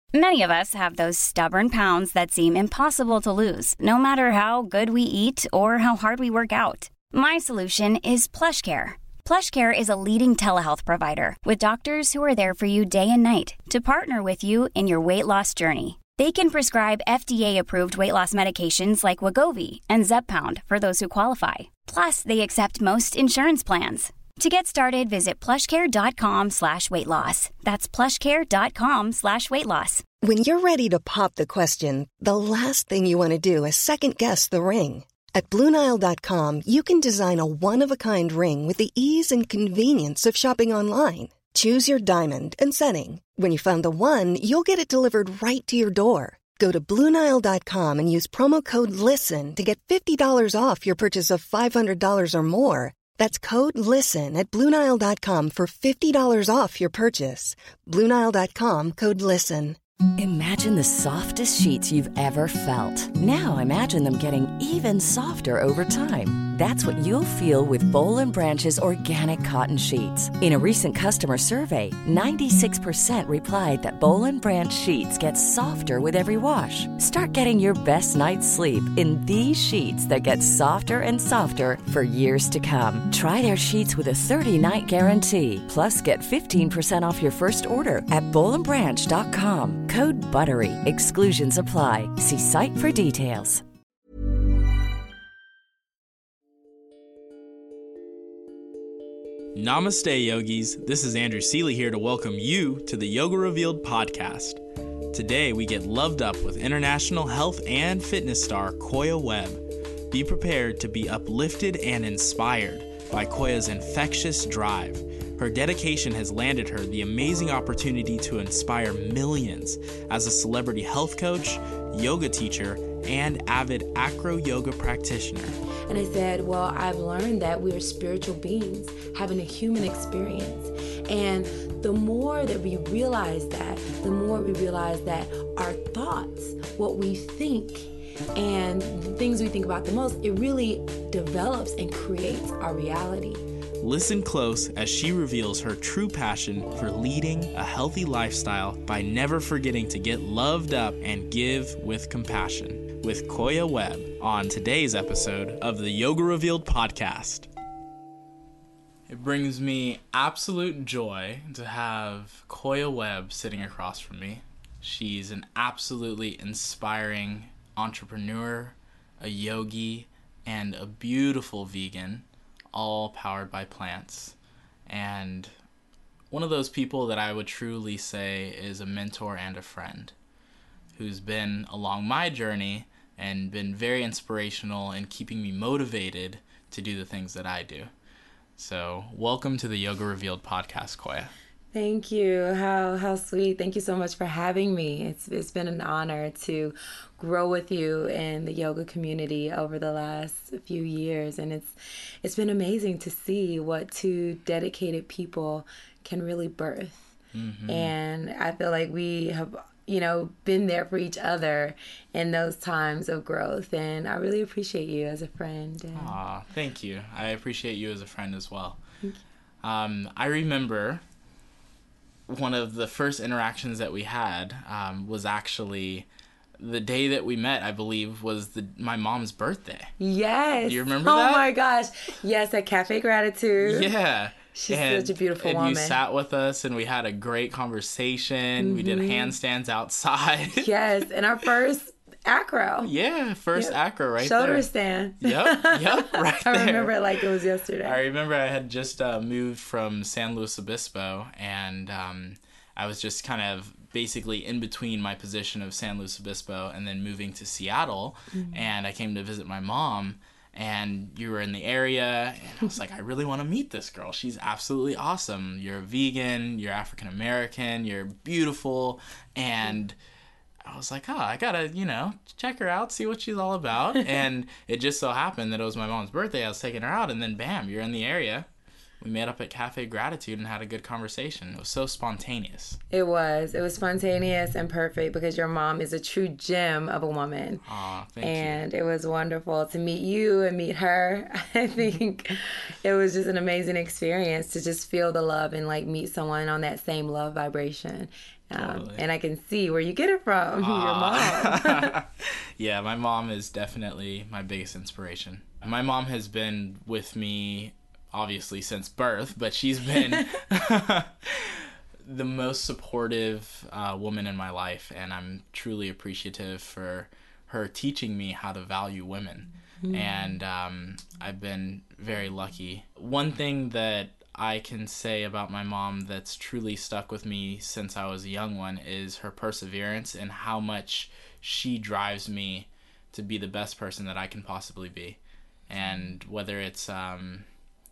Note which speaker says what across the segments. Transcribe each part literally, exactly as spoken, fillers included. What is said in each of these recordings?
Speaker 1: Many of us have those stubborn pounds that seem impossible to lose, no matter how good we eat or how hard we work out. My solution is PlushCare. PlushCare is a leading telehealth provider with doctors who are there for you day and night to partner with you in your weight loss journey. They can prescribe F D A-approved weight loss medications like Wegovy and Zepbound for those who qualify. Plus, they accept most insurance plans. To get started, visit plushcare.com slash weight loss. That's plushcare.com slash weight loss.
Speaker 2: When you're ready to pop the question, the last thing you want to do is second-guess the ring. At Blue Nile dot com, you can design a one-of-a-kind ring with the ease and convenience of shopping online. Choose your diamond and setting. When you find the one, you'll get it delivered right to your door. Go to Blue Nile dot com and use promo code LISTEN to get fifty dollars off your purchase of five hundred dollars or more. That's code LISTEN at Blue Nile dot com for fifty dollars off your purchase. Blue Nile dot com, code LISTEN.
Speaker 3: Imagine the softest sheets you've ever felt. Now imagine them getting even softer over time. That's what you'll feel with Boll and Branch's organic cotton sheets. In a recent customer survey, ninety-six percent replied that Boll and Branch sheets get softer with every wash. Start getting your best night's sleep in these sheets that get softer and softer for years to come. Try their sheets with a thirty-night guarantee. Plus, get fifteen percent off your first order at boll and branch dot com. Code BUTTERY. Exclusions apply. See site for details.
Speaker 4: Namaste, yogis. This is Andrew Seeley here to welcome you to the Yoga Revealed podcast. Today, we get loved up with international health and fitness star Koya Webb. Be prepared to be uplifted and inspired by Koya's infectious drive. Her dedication has landed her the amazing opportunity to inspire millions as a celebrity health coach, yoga teacher, and avid acro yoga practitioner.
Speaker 5: And I said, well, I've learned that we are spiritual beings having a human experience. And the more that we realize that, the more we realize that our thoughts, what we think, and the things we think about the most, it really develops and creates our reality.
Speaker 4: Listen close as she reveals her true passion for leading a healthy lifestyle by never forgetting to get loved up and give with compassion with Koya Webb on today's episode of the Yoga Revealed podcast. It brings me absolute joy to have Koya Webb sitting across from me. She's an absolutely inspiring entrepreneur, a yogi, and a beautiful vegan, all powered by plants. And one of those people that I would truly say is a mentor and a friend who's been along my journey and been very inspirational in keeping me motivated to do the things that I do. So welcome to the Yoga Revealed podcast, Koya.
Speaker 5: Thank you. How how sweet. Thank you so much for having me. It's it's been an honor to grow with you in the yoga community over the last few years, and it's it's been amazing to see what two dedicated people can really birth. Mm-hmm. And I feel like we have, you know, been there for each other in those times of growth, and I really appreciate you as a friend. And...
Speaker 4: Aw, thank you. I appreciate you as a friend as well. Thank you. Um, I remember one of the first interactions that we had um, was actually the day that we met, I believe, was the my mom's birthday.
Speaker 5: Yes.
Speaker 4: Do you remember
Speaker 5: oh
Speaker 4: that?
Speaker 5: Oh my gosh. Yes, at Cafe Gratitude.
Speaker 4: Yeah.
Speaker 5: She's
Speaker 4: and,
Speaker 5: such a beautiful
Speaker 4: and
Speaker 5: woman.
Speaker 4: And you sat with us and we had a great conversation. Mm-hmm. We did handstands outside.
Speaker 5: Yes, and our first acro.
Speaker 4: Yeah, first yep. acro right
Speaker 5: Shoulder
Speaker 4: there.
Speaker 5: Shoulder stand.
Speaker 4: Yep, yep, right there.
Speaker 5: I remember it like it was yesterday.
Speaker 4: I remember I had just uh, moved from San Luis Obispo, and um, I was just kind of basically in between my position of San Luis Obispo and then moving to Seattle, mm-hmm. and I came to visit my mom, and you were in the area, and I was like, I really want to meet this girl. She's absolutely awesome. You're a vegan, you're African American, you're beautiful, and I was like, oh, I gotta, you know, check her out, see what she's all about. And it just so happened that it was my mom's birthday. I was taking her out, and then bam, you're in the area. we met up at Cafe Gratitude and had a good conversation. It was so spontaneous.
Speaker 5: It was. It was spontaneous and perfect because your mom is a true gem of a woman.
Speaker 4: Aw, thank
Speaker 5: and
Speaker 4: you.
Speaker 5: It was wonderful to meet you and meet her. I think it was just an amazing experience to just feel the love and like meet someone on that same love vibration. Um,
Speaker 4: Totally.
Speaker 5: And I can see where you get it from, your mom.
Speaker 4: Yeah, my mom is definitely my biggest inspiration. My mom has been with me, obviously, since birth, but she's been the most supportive uh, woman in my life, and I'm truly appreciative for her teaching me how to value women. Mm. And um, I've been very lucky. One thing that I can say about my mom that's truly stuck with me since I was a young one is her perseverance and how much she drives me to be the best person that I can possibly be. And whether it's um,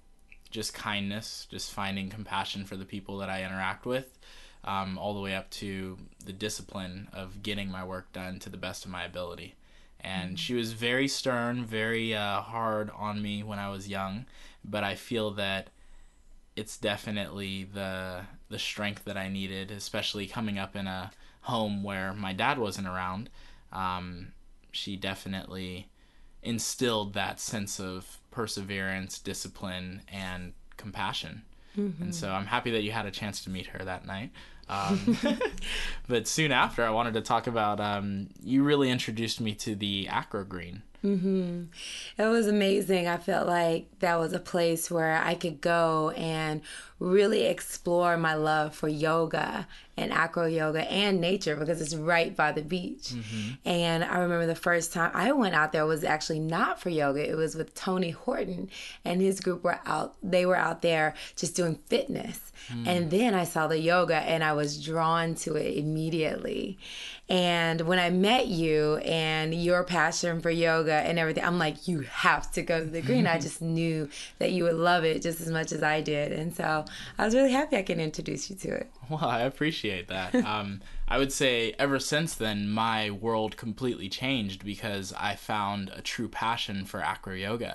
Speaker 4: just kindness, just finding compassion for the people that I interact with, um, all the way up to the discipline of getting my work done to the best of my ability. And mm-hmm. she was very stern, very uh, hard on me when I was young, but I feel that it's definitely the the strength that I needed, especially coming up in a home where my dad wasn't around. Um, she definitely instilled that sense of perseverance, discipline, and compassion. Mm-hmm. And so I'm happy that you had a chance to meet her that night. Um, but soon after, I wanted to talk about, um, you really introduced me to the Acro Green.
Speaker 5: Mm-hmm. It was amazing. I felt like that was a place where I could go and really explore my love for yoga and acro yoga and nature because it's right by the beach. Mm-hmm. And I remember the first time I went out there was actually not for yoga. It was with Tony Horton and his group were out. They were out there just doing fitness. Mm. And then I saw the yoga and I was drawn to it immediately. And when I met you and your passion for yoga and everything, I'm like, you have to go to the Green. I just knew that you would love it just as much as I did. And so I was really happy I could introduce you to it.
Speaker 4: Well, I appreciate that. um, I would say ever since then, my world completely changed because I found a true passion for acro yoga.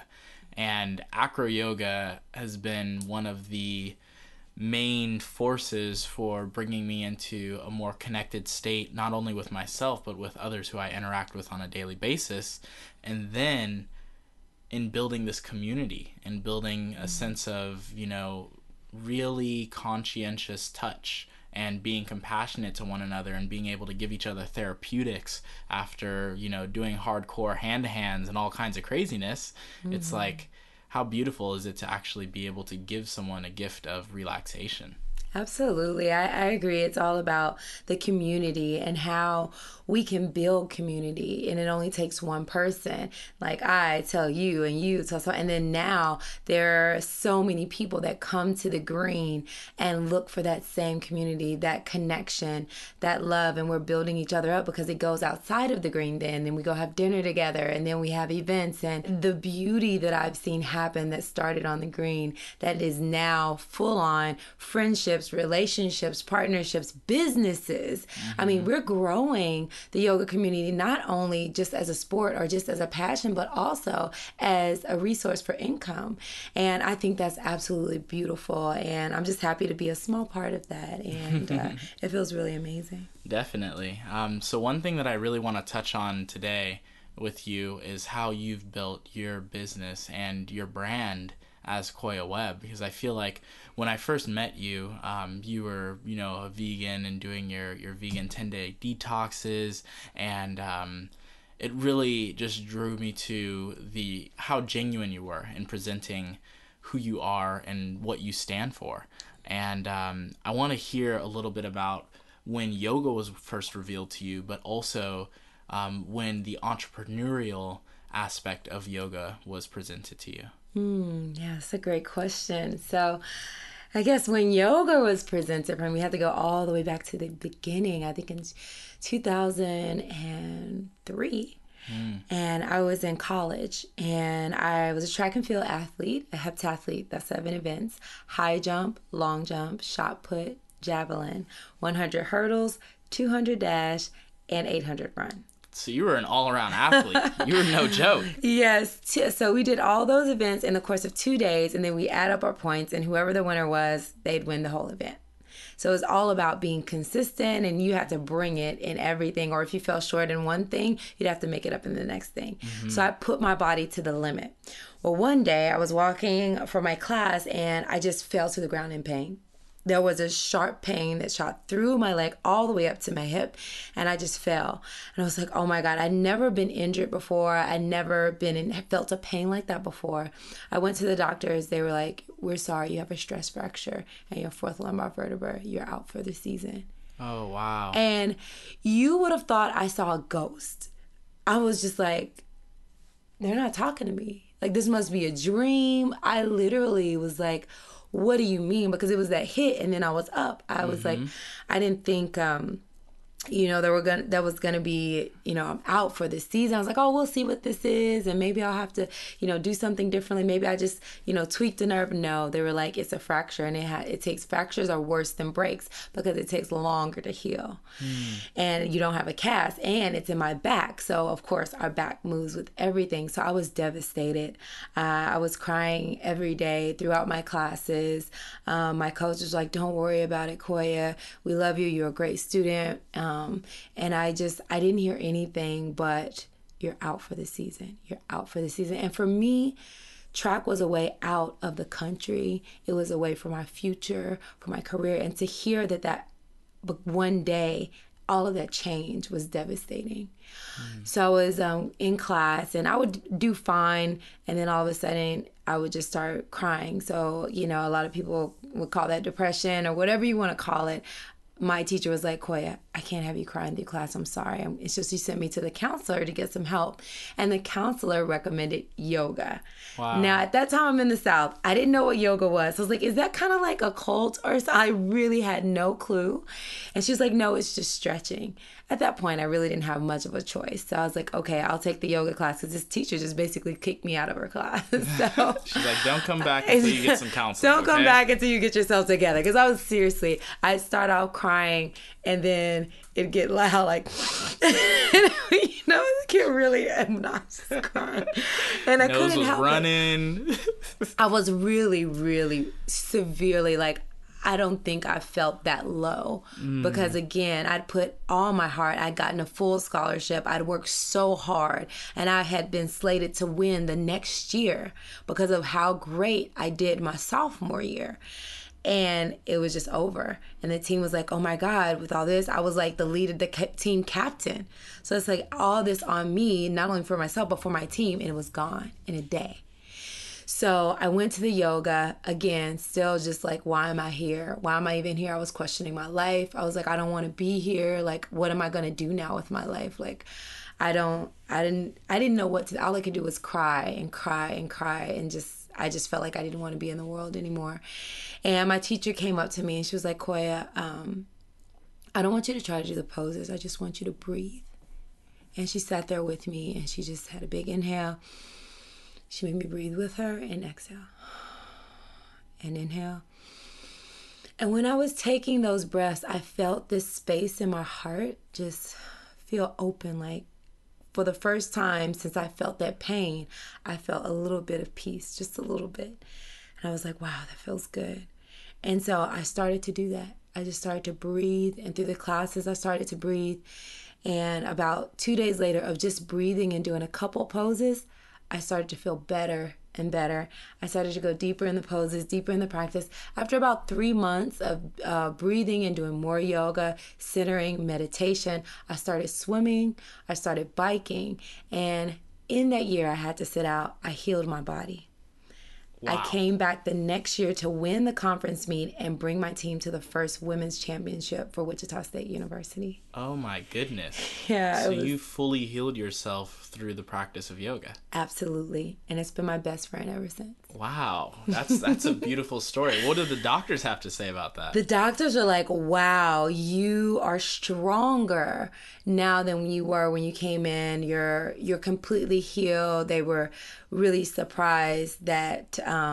Speaker 4: And acro yoga has been one of the main forces for bringing me into a more connected state, not only with myself, but with others who I interact with on a daily basis. And then in building this community and building a sense of, you know, really conscientious touch and being compassionate to one another and being able to give each other therapeutics after, you know, doing hardcore hand-to-hands and all kinds of craziness. Mm-hmm. It's like, how beautiful is it to actually be able to give someone a gift of relaxation?
Speaker 5: Absolutely. I, I agree. It's all about the community and how we can build community. And it only takes one person. Like I tell you and you tell so. And then now there are so many people that come to the Green and look for that same community, that connection, that love. And we're building each other up because it goes outside of the Green then. And we go have dinner together and then we have events. And the beauty that I've seen happen that started on the Green that is now full on friendships, relationships, partnerships, businesses. Mm-hmm. I mean, we're growing the yoga community not only just as a sport or just as a passion, but also as a resource for income. And I think that's absolutely beautiful. And I'm just happy to be a small part of that. And uh, it feels really amazing.
Speaker 4: Definitely. Um, so one thing that I really want to touch on today with you is how you've built your business and your brand as Koya Webb, because I feel like when I first met you, um, you were, you know, a vegan and doing your, your vegan ten-day detoxes, and um, it really just drew me to the how genuine you were in presenting who you are and what you stand for. And um, I want to hear a little bit about when yoga was first revealed to you, but also um, when the entrepreneurial aspect of yoga was presented to you.
Speaker 5: Mm, yeah, that's a great question. So I guess when yoga was presented for me, we had to go all the way back to the beginning, I think in two thousand three. Mm. And I was in college and I was a track and field athlete, a heptathlete. That's seven events: high jump, long jump, shot put, javelin, one hundred hurdles, two hundred dash, and eight hundred run.
Speaker 4: So you were an all-around athlete. You were no joke.
Speaker 5: Yes. So we did all those events in the course of two days, and then we add up our points, and whoever the winner was, they'd win the whole event. So it's all about being consistent, and you have to bring it in everything. Or if you fell short in one thing, you'd have to make it up in the next thing. Mm-hmm. So I put my body to the limit. Well, one day I was walking for my class, and I just fell to the ground in pain. There was a sharp pain that shot through my leg all the way up to my hip, and I just fell. And I was like, oh my God, I'd never been injured before. I'd never been in, felt a pain like that before. I went to the doctors. They were like, we're sorry, you have a stress fracture and your fourth lumbar vertebra. You're out for the season.
Speaker 4: Oh, wow.
Speaker 5: And you would have thought I saw a ghost. I was just like, they're not talking to me. Like, this must be a dream. I literally was like, what do you mean? Because it was that hit, and then I was up. I was mm-hmm. like, I didn't think, um, you know, there were gonna, that was going to be, you know, I'm out for this season. I was like, oh, we'll see what this is, and maybe I'll have to, you know, do something differently. Maybe I just, you know, tweaked a nerve. No, they were like, it's a fracture, and it ha- it takes, fractures are worse than breaks because it takes longer to heal. Mm. And you don't have a cast, and it's in my back. So, of course, our back moves with everything. So I was devastated. Uh, I was crying every day throughout my classes. Um, my coach was like, don't worry about it, Koya. We love you. You're a great student. Um, Um, and I just, I didn't hear anything but you're out for the season. You're out for the season. And for me, track was a way out of the country. It was a way for my future, for my career. And to hear that that one day, all of that change was devastating. Mm. So I was um, in class, and I would do fine. And then all of a sudden, I would just start crying. So, you know, a lot of people would call that depression or whatever you want to call it. My teacher was like, Koya, I can't have you crying through class. I'm sorry. It's just, he sent me to the counselor to get some help. And the counselor recommended yoga. Wow. Now, at that time, I'm in the South. I didn't know what yoga was. So I was like, is that kind of like a cult? Or so? I really had no clue. And she was like, no, it's just stretching. At that point, I really didn't have much of a choice. So I was like, okay, I'll take the yoga class, because this teacher just basically kicked me out of her class. So
Speaker 4: she's like, don't come back until you get some counseling.
Speaker 5: Don't come okay? back until you get yourself together. Because I was seriously, I'd start out crying, and then it'd get loud, like, you know, it get really obnoxious crying. And I
Speaker 4: Nose
Speaker 5: couldn't
Speaker 4: was
Speaker 5: help
Speaker 4: running.
Speaker 5: it. I was really, really severely, like, I don't think I felt that low mm. because, again, I'd put all my heart. I'd gotten a full scholarship. I'd worked so hard, and I had been slated to win the next year because of how great I did my sophomore year. And it was just over. And the team was like, oh my God, with all this, I was like the lead of the ca- team captain. So it's like all this on me, not only for myself, but for my team. And it was gone in a day. So I went to the yoga, again, still just like, why am I here? Why am I even here? I was questioning my life. I was like, I don't want to be here. Like, what am I going to do now with my life? Like, I don't, I didn't, I didn't know what to, all I could do was cry and cry and cry. And just, I just felt like I didn't want to be in the world anymore. And my teacher came up to me and she was like, Koya, um, I don't want you to try to do the poses. I just want you to breathe. And she sat there with me and she just had a big inhale. She made me breathe with her and exhale and inhale. And when I was taking those breaths, I felt this space in my heart just feel open. Like, for the first time since I felt that pain, I felt a little bit of peace, just a little bit. And I was like, wow, that feels good. And so I started to do that. I just started to breathe. And through the classes, I started to breathe. And about two days later of just breathing and doing a couple poses, I started to feel better and better. I started to go deeper in the poses, deeper in the practice. After about three months of uh, breathing and doing more yoga, centering, meditation, I started swimming, I started biking. And in that year I had to sit out, I healed my body. Wow. I came back the next year to win the conference meet and bring my team to the first women's championship for Wichita State University.
Speaker 4: Oh my goodness.
Speaker 5: Yeah.
Speaker 4: So
Speaker 5: was...
Speaker 4: you fully healed yourself through the practice of yoga.
Speaker 5: Absolutely. And it's been my best friend ever since.
Speaker 4: Wow. That's that's a beautiful story. What do the doctors have to say about that?
Speaker 5: The doctors are like, wow, you are stronger now than you were when you came in. You're you're completely healed. They were really surprised that um,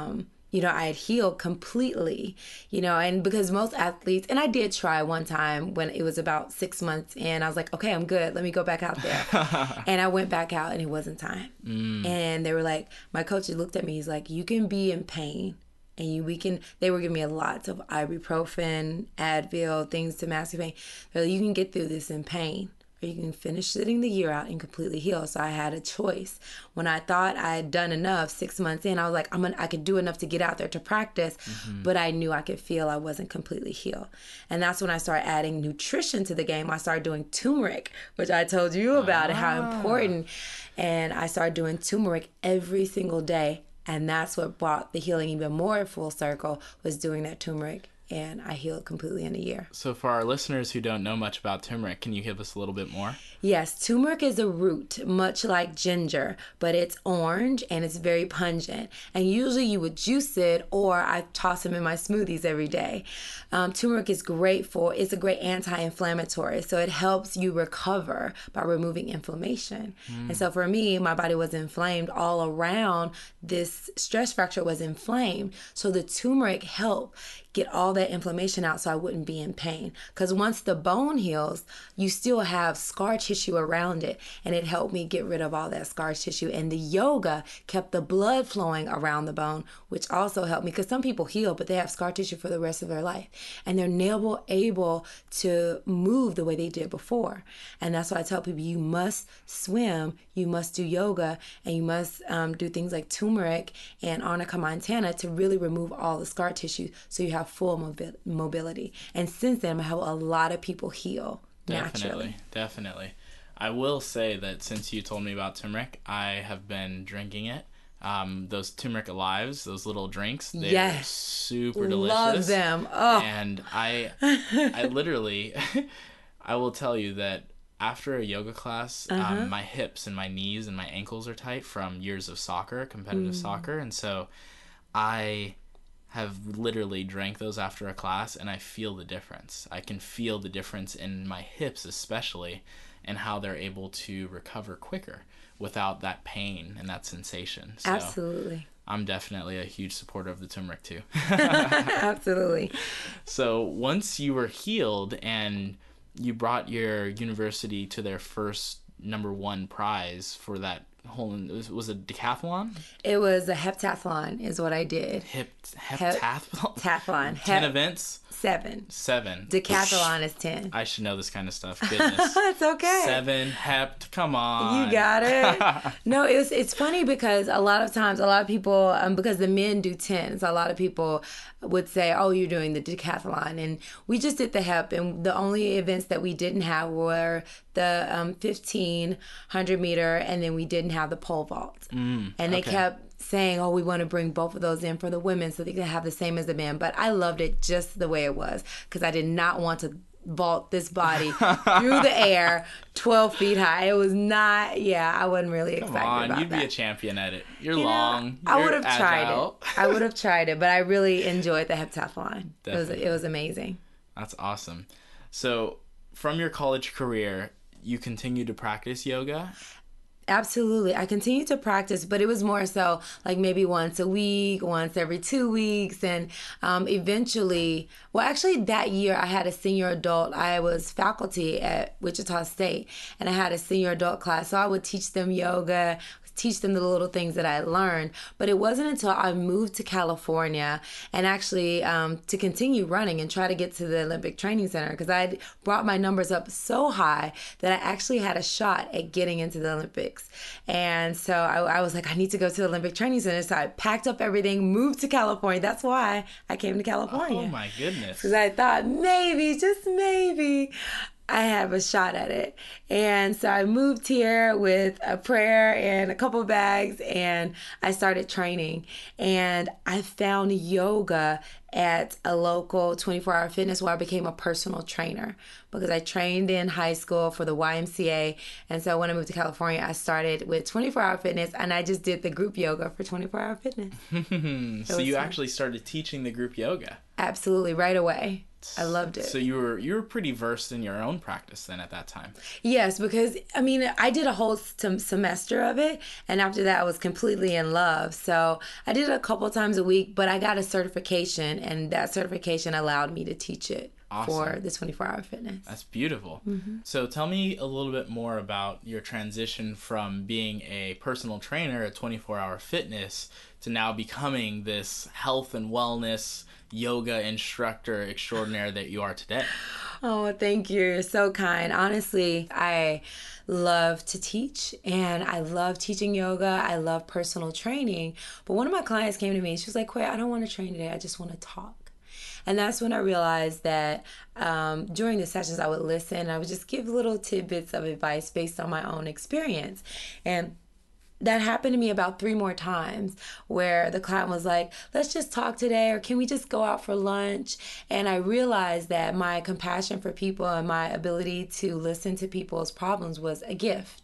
Speaker 5: you know, I had healed completely, you know, and because most athletes, and I did try one time when it was about six months in, I was like, okay, I'm good. Let me go back out there. And I went back out and it wasn't time. Mm. And they were like, my coach looked at me, he's like, you can be in pain and you, we can, they were giving me lots of ibuprofen, Advil, things to mask the pain. They're like, you can get through this in pain. Or you can finish sitting the year out and completely heal. So I had a choice. When I thought I had done enough, six months in, I was like, I'm gonna, I could do enough to get out there to practice, mm-hmm. but I knew I could feel I wasn't completely healed. And that's when I started adding nutrition to the game. I started doing turmeric, which I told you about ah. and how important. And I started doing turmeric every single day. And that's what brought the healing even more full circle, was doing that turmeric. And I healed completely in a year.
Speaker 4: So for our listeners who don't know much about turmeric, can you give us a little bit more?
Speaker 5: Yes, turmeric is a root, much like ginger, but it's orange and it's very pungent. And usually you would juice it, or I toss them in my smoothies every day. Um, turmeric is great for, it's a great anti-inflammatory. So it helps you recover by removing inflammation. Mm. And so for me, my body was inflamed all around. This stress fracture was inflamed. So the turmeric helped get all that inflammation out so I wouldn't be in pain. Because once the bone heals, you still have scar tissue around it. And it helped me get rid of all that scar tissue. And the yoga kept the blood flowing around the bone, which also helped me. Because some people heal, but they have scar tissue for the rest of their life. And they're never able to move the way they did before. And that's why I tell people, you must swim, you must do yoga, and you must um, do things like turmeric and Arnica montana to really remove all the scar tissue so you have full mobi- mobility. And since then, I have a lot of people heal
Speaker 4: definitely,
Speaker 5: naturally.
Speaker 4: Definitely. I will say that since you told me about turmeric, I have been drinking it. Um, those turmeric alives, those little drinks, they're yes. super delicious.
Speaker 5: Love them. Oh.
Speaker 4: And I, I literally, I will tell you that after a yoga class, uh-huh. um, my hips and my knees and my ankles are tight from years of soccer, competitive mm. soccer. And so I have literally drank those after a class, and I feel the difference. I can feel the difference in my hips especially, and how they're able to recover quicker without that pain and that sensation. So
Speaker 5: absolutely.
Speaker 4: I'm definitely a huge supporter of the turmeric too.
Speaker 5: Absolutely.
Speaker 4: So once you were healed and you brought your university to their first number one prize for that whole, was, was it decathlon?
Speaker 5: It was a heptathlon is what I did.
Speaker 4: Hep, heptathlon?
Speaker 5: Heptathlon.
Speaker 4: ten
Speaker 5: Hep-
Speaker 4: events?
Speaker 5: Seven.
Speaker 4: Seven.
Speaker 5: Decathlon is ten.
Speaker 4: I should know this kind of stuff. Goodness.
Speaker 5: It's okay.
Speaker 4: Seven, hept, come on.
Speaker 5: You got it. No, it was, it's funny because a lot of times, a lot of people, um, because the men do tens, a lot of people would say, oh, you're doing the decathlon. And we just did the hep. And the only events that we didn't have were the um, fifteen hundred meter, and then we didn't have the pole vault. Mm, and they okay. kept saying, oh, we want to bring both of those in for the women so they can have the same as the men. But I loved it just the way it was, because I did not want to vault this body through the air twelve feet high. It was not, yeah, I wasn't really excited
Speaker 4: Come on,
Speaker 5: about
Speaker 4: you'd
Speaker 5: that.
Speaker 4: be a champion at it. You're
Speaker 5: you
Speaker 4: long.
Speaker 5: Know,
Speaker 4: you're
Speaker 5: I would have tried
Speaker 4: agile.
Speaker 5: it. I would have tried it, but I really enjoyed the heptathlon. It was, it was amazing.
Speaker 4: That's awesome. So from your college career, you continued to practice yoga?
Speaker 5: Absolutely. I continued to practice, but it was more so like maybe once a week, once every two weeks. And um, eventually, well, actually that year I had a senior adult. I was faculty at Wichita State, and I had a senior adult class. So I would teach them yoga, teach them the little things that I learned. But it wasn't until I moved to California and actually um, to continue running and try to get to the Olympic Training Center, because I brought my numbers up so high that I actually had a shot at getting into the Olympics. And so I, I was like, I need to go to the Olympic Training Center. So I packed up everything, moved to California. That's why I came to California.
Speaker 4: Oh my goodness.
Speaker 5: Because I thought maybe, just maybe, I have a shot at it. And so I moved here with a prayer and a couple bags, and I started training. And I found yoga at a local twenty-four hour fitness where I became a personal trainer because I trained in high school for the Y M C A. And so when I moved to California, I started with twenty-four hour fitness and I just did the group yoga for twenty-four hour fitness.
Speaker 4: So you fun. actually started teaching the group yoga?
Speaker 5: Absolutely, right away. I loved it.
Speaker 4: So you were you were pretty versed in your own practice then at that time.
Speaker 5: Yes, because I mean I did a whole sem- semester of it, and after that I was completely in love. So I did it a couple times a week, but I got a certification, and that certification allowed me to teach it. Awesome. For the twenty-four hour fitness.
Speaker 4: That's beautiful. Mm-hmm. So tell me a little bit more about your transition from being a personal trainer at twenty-four hour fitness to now becoming this health and wellness yoga instructor extraordinaire that you are today.
Speaker 5: Oh, thank you. You're so kind. Honestly, I love to teach, and I love teaching yoga. I love personal training. But one of my clients came to me and she was like, "Quay, I don't want to train today. I just want to talk." And that's when I realized that um, during the sessions I would listen. I would just give little tidbits of advice based on my own experience. And that happened to me about three more times where the client was like, "Let's just talk today," or "Can we just go out for lunch?" And I realized that my compassion for people and my ability to listen to people's problems was a gift.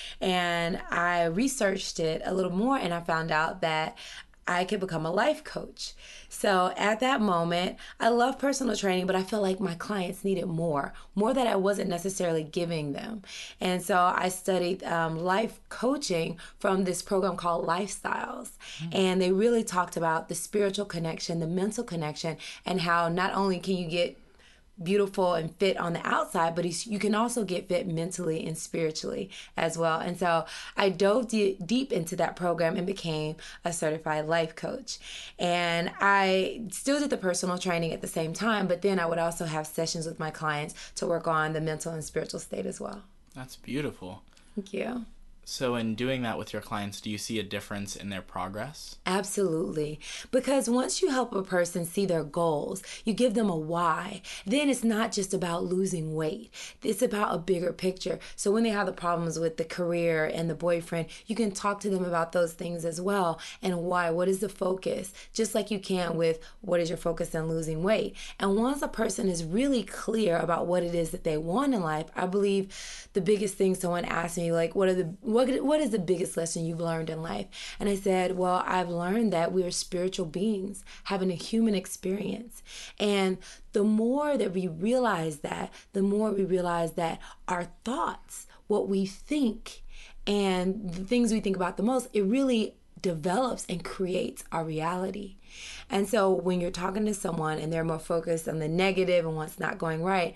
Speaker 5: And I researched it a little more, and I found out that I could become a life coach. So at that moment, I love personal training, but I felt like my clients needed more, more that I wasn't necessarily giving them. And so I studied um, life coaching from this program called Lifestyles. Mm-hmm. And they really talked about the spiritual connection, the mental connection, and how not only can you get beautiful and fit on the outside, but you can also get fit mentally and spiritually as well. And so I dove de- deep into that program and became a certified life coach. And I still did the personal training at the same time, but then I would also have sessions with my clients to work on the mental and spiritual state as well.
Speaker 4: That's beautiful.
Speaker 5: Thank you.
Speaker 4: So in doing that with your clients, do you see a difference in their progress?
Speaker 5: Absolutely. Because once you help a person see their goals, you give them a why, then it's not just about losing weight. It's about a bigger picture. So when they have the problems with the career and the boyfriend, you can talk to them about those things as well. And why? What is the focus? Just like you can with what is your focus in losing weight. And once a person is really clear about what it is that they want in life, I believe the biggest thing someone asked me, like, what are the What, what is the biggest lesson you've learned in life? And I said, well, I've learned that we are spiritual beings having a human experience. And the more that we realize that, the more we realize that our thoughts, what we think, and the things we think about the most, it really develops and creates our reality. And so when you're talking to someone and they're more focused on the negative and what's not going right,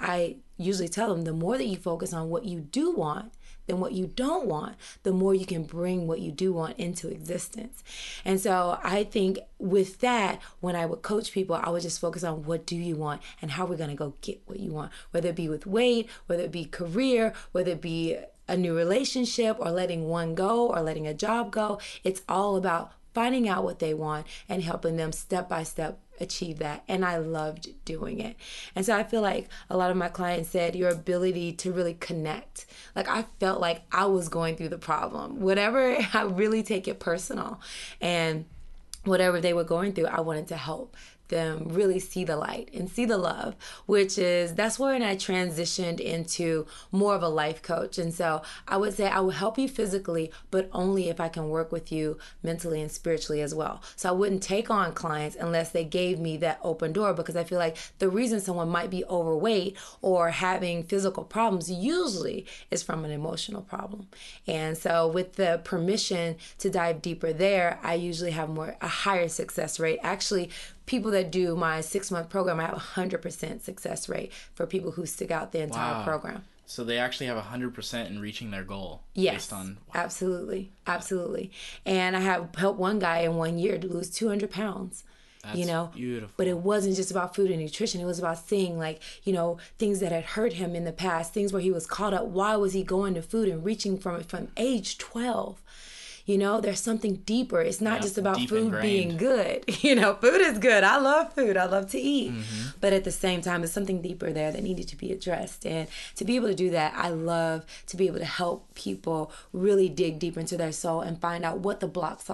Speaker 5: I usually tell them the more that you focus on what you do want than what you don't want, the more you can bring what you do want into existence. And so I think with that, when I would coach people, I would just focus on what do you want and how we're going to go get what you want, whether it be with weight, whether it be career, whether it be a new relationship or letting one go or letting a job go. It's all about finding out what they want and helping them step by step achieve that. And I loved doing it. And so I feel like a lot of my clients said your ability to really connect. Like I felt like I was going through the problem. Whatever, I really take it personal. And whatever they were going through, I wanted to help them really see the light and see the love, which is, that's where I transitioned into more of a life coach. And so I would say I will help you physically, but only if I can work with you mentally and spiritually as well. So I wouldn't take on clients unless they gave me that open door, because I feel like the reason someone might be overweight or having physical problems usually is from an emotional problem. And so with the permission to dive deeper there, I usually have more a higher success rate. Actually, people that do my six-month program, I have a one hundred percent success rate for people who stick out the entire
Speaker 4: wow.
Speaker 5: program.
Speaker 4: So they actually have one hundred percent in reaching their goal?
Speaker 5: Yes,
Speaker 4: based on, wow.
Speaker 5: absolutely, absolutely. And I have helped one guy in one year to lose two hundred pounds.
Speaker 4: That's
Speaker 5: you know,
Speaker 4: beautiful.
Speaker 5: But it wasn't just about food and nutrition. It was about seeing, like, you know, things that had hurt him in the past, things where he was caught up. Why was he going to food and reaching from it from age twelve? You know, there's something deeper. It's not yeah, just about food ingrained. being good. You know, food is good. I love food. I love to eat. Mm-hmm. But at the same time, there's something deeper there that needed to be addressed. And to be able to do that, I love to be able to help people really dig deep into their soul and find out what the blocks are.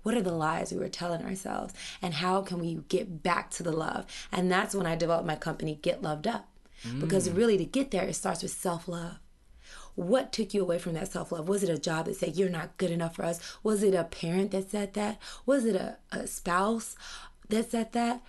Speaker 5: What are the lies we were telling ourselves? And how can we get back to the love? And that's when I developed my company, Get Loved Up. Mm. Because really to get there, it starts with self-love. What took you away from that self-love? Was it a job that said, you're not good enough for us? Was it a parent that said that? Was it a, a spouse that said that?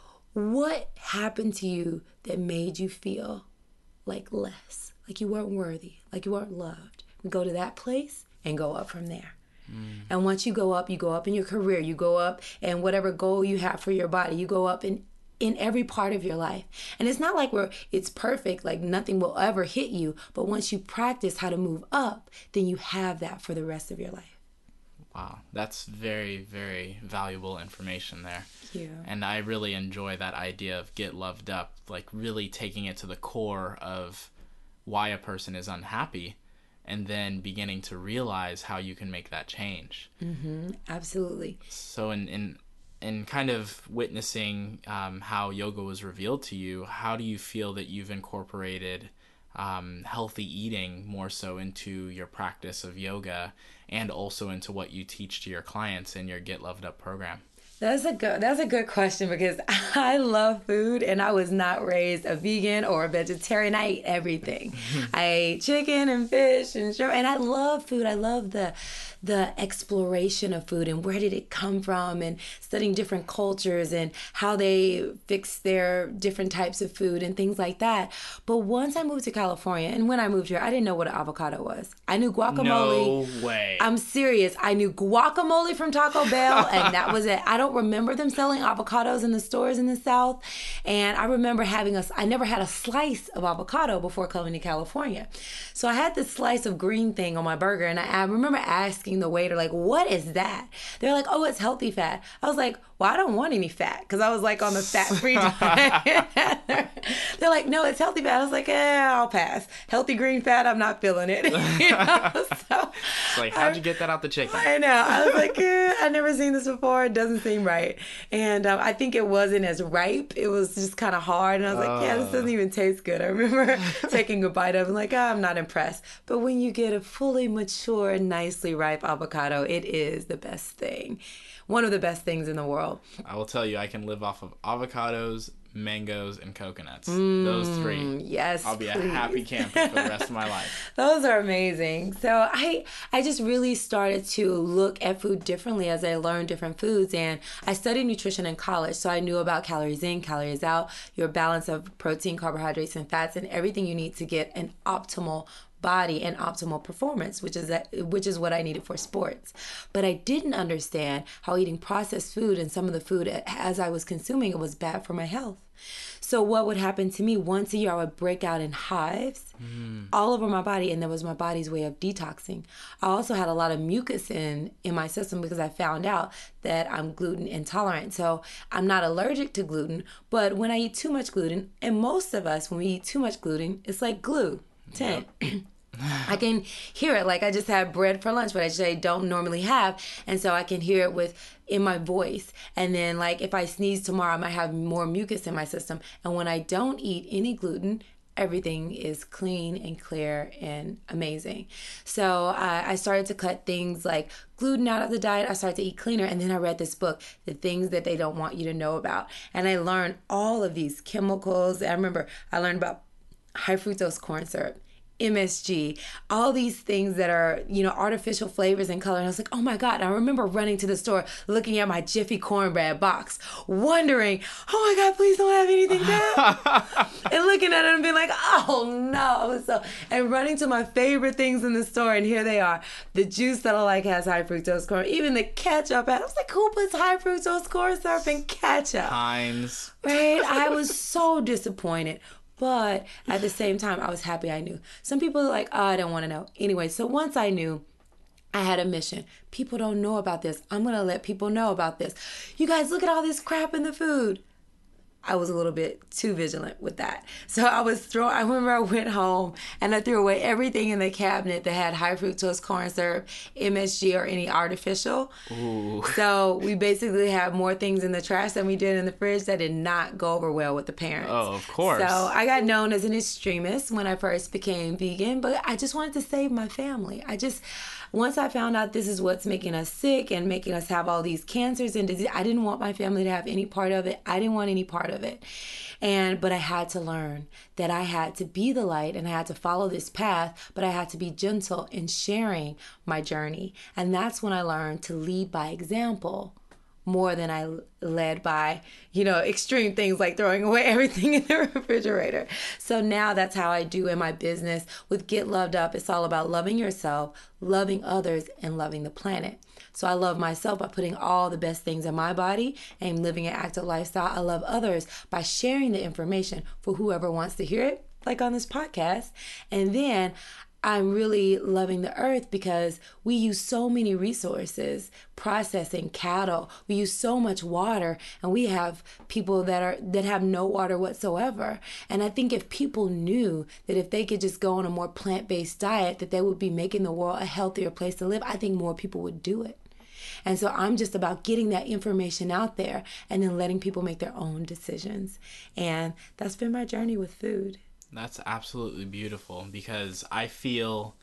Speaker 5: What happened to you that made you feel like less, like you weren't worthy, like you weren't loved? We go to that place and go up from there. Mm. And once you go up, you go up in your career, you go up in whatever goal you have for your body, you go up in in every part of your life. And it's not like we're it's perfect, like nothing will ever hit you, but once you practice how to move up, then you have that for the rest of your life.
Speaker 4: Wow, that's very, very valuable information there.
Speaker 5: Thank you.
Speaker 4: And I really enjoy that idea of Get Loved Up, like really taking it to the core of why a person is unhappy and then beginning to realize how you can make that change.
Speaker 5: Mm-hmm. Absolutely.
Speaker 4: So in, in, in kind of witnessing um, how yoga was revealed to you, how do you feel that you've incorporated um, healthy eating more so into your practice of yoga and also into what you teach to your clients in your Get Loved Up program?
Speaker 5: That's a good that's a good question because I love food and I was not raised a vegan or a vegetarian. I ate everything. I ate chicken and fish and shrimp, and I love food. I love the the exploration of food and where did it come from, and studying different cultures and how they fix their different types of food and things like that. But once I moved to California, and when I moved here, I didn't know what an avocado was. I knew guacamole.
Speaker 4: No way.
Speaker 5: I'm serious. I knew guacamole from Taco Bell, and that was it. I don't remember them selling avocados in the stores in the South. And I remember having a, I never had a slice of avocado before coming to California. So I had this slice of green thing on my burger, and I, I remember asking the waiter, like, what is that? They're like, oh, it's healthy fat. I was like, well, I don't want any fat, because I was like on the fat-free diet. They're like, no, it's healthy fat. I was like, eh, I'll pass. Healthy green fat, I'm not feeling it. You know? So
Speaker 4: it's like, how'd you get that out the chicken?
Speaker 5: I know. I was like, eh, I've never seen this before. It doesn't seem right. And um, I think it wasn't as ripe. It was just kind of hard. And I was like, yeah, this doesn't even taste good. I remember taking a bite of it and like, oh, I'm not impressed. But when you get a fully mature, nicely ripe avocado, it is the best thing. One of the best things in the world.
Speaker 4: I will tell you, I can live off of avocados, mangoes, and coconuts. Mm, Those three.
Speaker 5: Yes,
Speaker 4: I'll be
Speaker 5: please.
Speaker 4: a happy camper for the rest of my life.
Speaker 5: Those are amazing. So I I just really started to look at food differently as I learned different foods. And I studied nutrition in college, so I knew about calories in, calories out, your balance of protein, carbohydrates, and fats, and everything you need to get an optimal body and optimal performance, which is that, which is what I needed for sports. But I didn't understand how eating processed food and some of the food as I was consuming it was bad for my health. So what would happen to me, once a year I would break out in hives mm. all over my body, and that was my body's way of detoxing. I also had a lot of mucus in, in my system because I found out that I'm gluten intolerant. So I'm not allergic to gluten, but when I eat too much gluten, and most of us, when we eat too much gluten, it's like glue. Ten. Yep. I can hear it. Like I just had bread for lunch, but I say don't normally have, and so I can hear it with in my voice. And then like if I sneeze tomorrow, I might have more mucus in my system. And when I don't eat any gluten, everything is clean and clear and amazing. So uh, I started to cut things like gluten out of the diet. I started to eat cleaner, and then I read this book, The Things That They Don't Want You to Know About, and I learned all of these chemicals. I remember I learned about high fructose corn syrup, M S G, all these things that are, you know, artificial flavors and color. And I was like, oh my God. And I remember running to the store, looking at my Jiffy cornbread box, wondering, oh my God, please don't have anything bad. And looking at it and being like, oh no. So, and running to my favorite things in the store, and here they are. The juice that I like has high fructose corn. Even the ketchup. I was like, who puts high fructose corn syrup in ketchup?
Speaker 4: Heinz.
Speaker 5: Right? I was so disappointed. But at the same time, I was happy I knew. Some people are like, oh, I don't want to know. Anyway, so once I knew, I had a mission. People don't know about this. I'm going to let people know about this. You guys, look at all this crap in the food. I was a little bit too vigilant with that. So I was throwing, I remember I went home and I threw away everything in the cabinet that had high fructose corn syrup, M S G, or any artificial.
Speaker 4: Ooh.
Speaker 5: So we basically had more things in the trash than we did in the fridge that did not go over well with the parents.
Speaker 4: Oh, of course.
Speaker 5: So I got known as an extremist when I first became vegan, but I just wanted to save my family. I just, once I found out this is what's making us sick and making us have all these cancers and disease, I didn't want my family to have any part of it. I didn't want any part of it. And but I had to learn that I had to be the light and I had to follow this path, but I had to be gentle in sharing my journey. And that's when I learned to lead by example more than I led by, you know, extreme things like throwing away everything in the refrigerator. So now that's how I do in my business with Get Loved Up. It's all about loving yourself, loving others, and loving the planet. So I love myself by putting all the best things in my body and living an active lifestyle. I love others by sharing the information for whoever wants to hear it, like on this podcast. And then I'm really loving the earth because we use so many resources, processing cattle. We use so much water, and we have people that are that have no water whatsoever. And I think if people knew that if they could just go on a more plant-based diet, that they would be making the world a healthier place to live, I think more people would do it. And so I'm just about getting that information out there and then letting people make their own decisions. And that's been my journey with food.
Speaker 4: That's absolutely beautiful, because I feel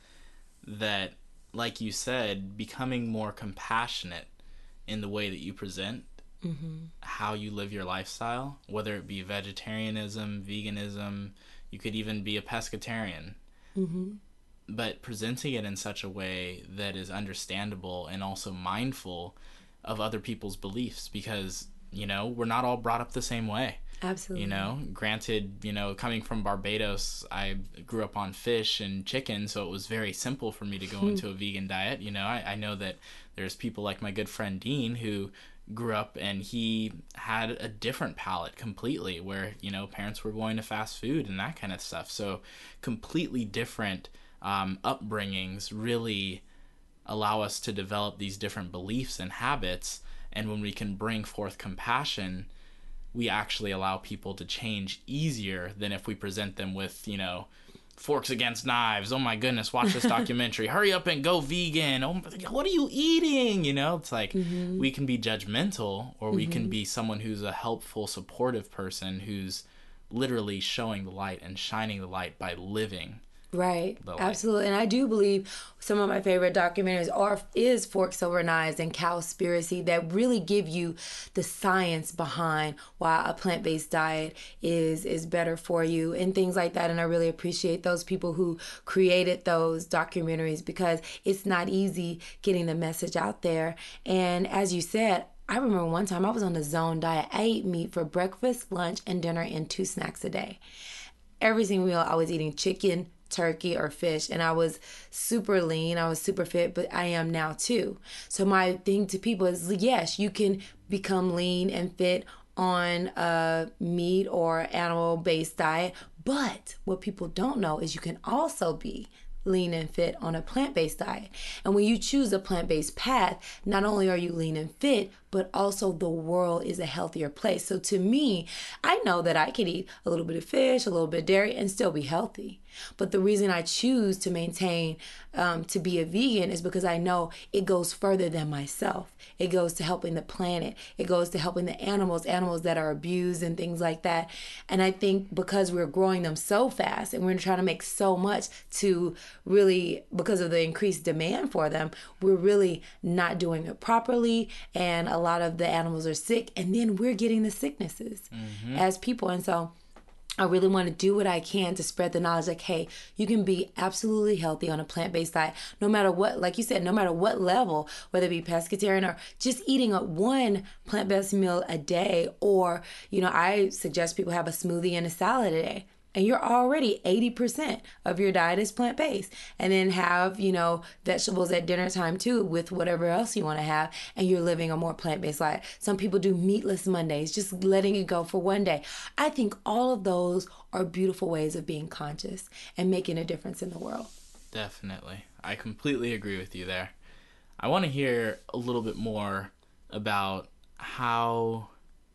Speaker 4: that, like you said, becoming more compassionate in the way that you present, mm-hmm. how you live your lifestyle, whether it be vegetarianism, veganism, you could even be a pescatarian, mm-hmm. but presenting it in such a way that is understandable and also mindful of other people's beliefs, because, you know, we're not all brought up the same way.
Speaker 5: Absolutely.
Speaker 4: You know, granted, you know, coming from Barbados, I grew up on fish and chicken, so it was very simple for me to go into a vegan diet. You know, I, I know that there's people like my good friend Dean who grew up and he had a different palate completely, where, you know, parents were going to fast food and that kind of stuff. So completely different um, upbringings really allow us to develop these different beliefs and habits. And when we can bring forth compassion, we actually allow people to change easier than if we present them with, you know, forks against knives. Oh my goodness, watch this documentary. Hurry up and go vegan. Oh, what are you eating? You know, it's like mm-hmm. we can be judgmental, or we mm-hmm. can be someone who's a helpful, supportive person who's literally showing the light and shining the light by living.
Speaker 5: Right. Absolutely. And I do believe some of my favorite documentaries are is Forks Over Knives and Cowspiracy, that really give you the science behind why a plant-based diet is is better for you and things like that. And I really appreciate those people who created those documentaries, because it's not easy getting the message out there. And as you said, I remember one time I was on the zone diet. I ate meat for breakfast, lunch, and dinner, and two snacks a day. Every single meal I was eating chicken, turkey, or fish, and I was super lean. I was super fit, but I am now too. So my thing to people is, yes, you can become lean and fit on a meat or animal-based diet, but what people don't know is you can also be lean and fit on a plant-based diet. And when you choose a plant-based path, not only are you lean and fit, but also the world is a healthier place. So to me, I know that I can eat a little bit of fish, a little bit of dairy, and still be healthy. But the reason I choose to maintain um, to be a vegan is because I know it goes further than myself. It goes to helping the planet. It goes to helping the animals, animals that are abused and things like that. And I think because we're growing them so fast and we're trying to make so much to really, because of the increased demand for them, we're really not doing it properly. And a lot of the animals are sick, and then we're getting the sicknesses mm-hmm. as people. And so I really want to do what I can to spread the knowledge, like, hey, you can be absolutely healthy on a plant-based diet, no matter what, like you said, no matter what level, whether it be pescatarian or just eating a one plant-based meal a day, or, you know, I suggest people have a smoothie and a salad a day. And you're already eighty percent of your diet is plant-based. And then have, you know, vegetables at dinner time too, with whatever else you want to have. And you're living a more plant-based life. Some people do meatless Mondays, just letting it go for one day. I think all of those are beautiful ways of being conscious and making a difference in the world.
Speaker 4: Definitely. I completely agree with you there. I want to hear a little bit more about how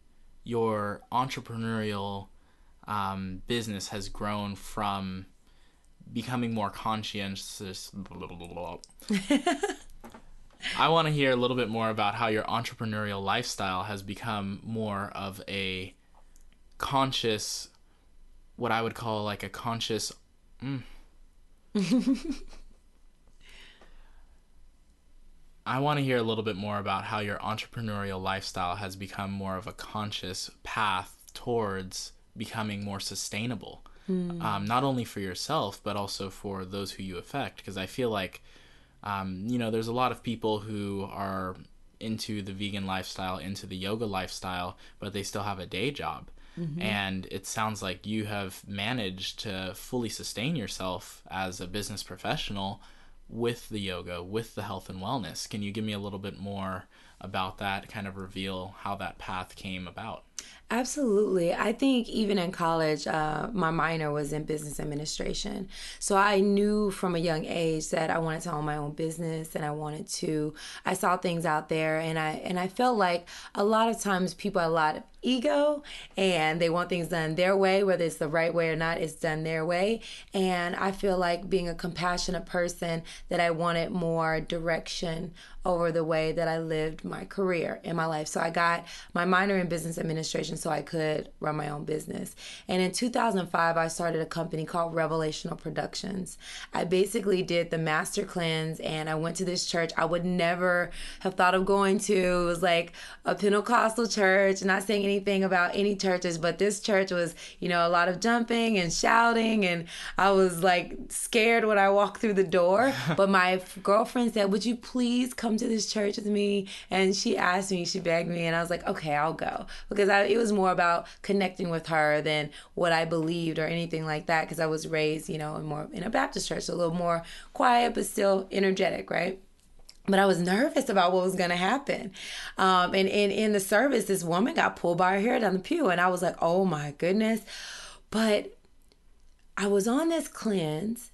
Speaker 4: your entrepreneurial um, business has grown from becoming more conscientious. Blah, blah, blah, blah. I want to hear a little bit more about how your entrepreneurial lifestyle has become more of a conscious, what I would call like a conscious... Mm. I want to hear a little bit more about how your entrepreneurial lifestyle has become more of a conscious path towards becoming more sustainable. Mm. Um, not only for yourself, but also for those who you affect. Because I feel like, um, you know, there's a lot of people who are into the vegan lifestyle, into the yoga lifestyle, but they still have a day job. Mm-hmm. And it sounds like you have managed to fully sustain yourself as a business professional with the yoga, with the health and wellness. Can you give me a little bit more about that, kind of reveal how that path came about?
Speaker 5: Absolutely. I think even in college, uh, my minor was in business administration. So I knew from a young age that I wanted to own my own business, and I wanted to, I saw things out there, and I, and I felt like a lot of times people have a lot of ego and they want things done their way, whether it's the right way or not, it's done their way. And I feel like being a compassionate person, that I wanted more direction over the way that I lived my career in my life. So I got my minor in business administration so I could run my own business. And in two thousand five, I started a company called Revelational Productions. I basically did the master cleanse, and I went to this church I would never have thought of going to. It was like a Pentecostal church, not saying anything about any churches, but this church was, you know, a lot of jumping and shouting, and I was like scared when I walked through the door. But my girlfriend said, would you please come to this church with me? And she asked me, she begged me, and I was like, okay, I'll go. Because I, it was more about connecting with her than what I believed or anything like that, because I was raised, you know, in more in a Baptist church, a little more quiet, but still energetic, right? But I was nervous about what was going to happen. Um, and, and in the service, this woman got pulled by her hair down the pew, and I was like, oh my goodness. But I was on this cleanse,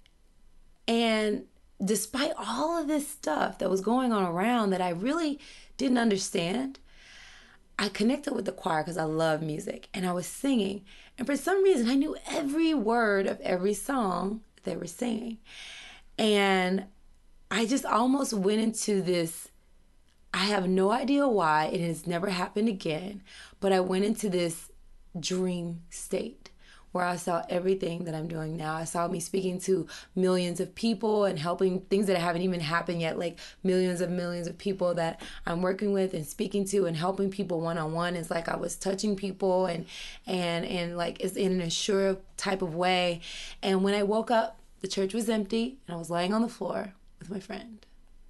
Speaker 5: and despite all of this stuff that was going on around that I really didn't understand, I connected with the choir because I love music, and I was singing. And for some reason, I knew every word of every song they were singing. And I just almost went into this, I have no idea why, it has never happened again, but I went into this dream state where I saw everything that I'm doing now. I saw me speaking to millions of people and helping things that haven't even happened yet, like millions of millions of people that I'm working with and speaking to and helping people one-on-one. It's like I was touching people and and and like it's in an assured type of way. And when I woke up, the church was empty, and I was laying on the floor with my friend.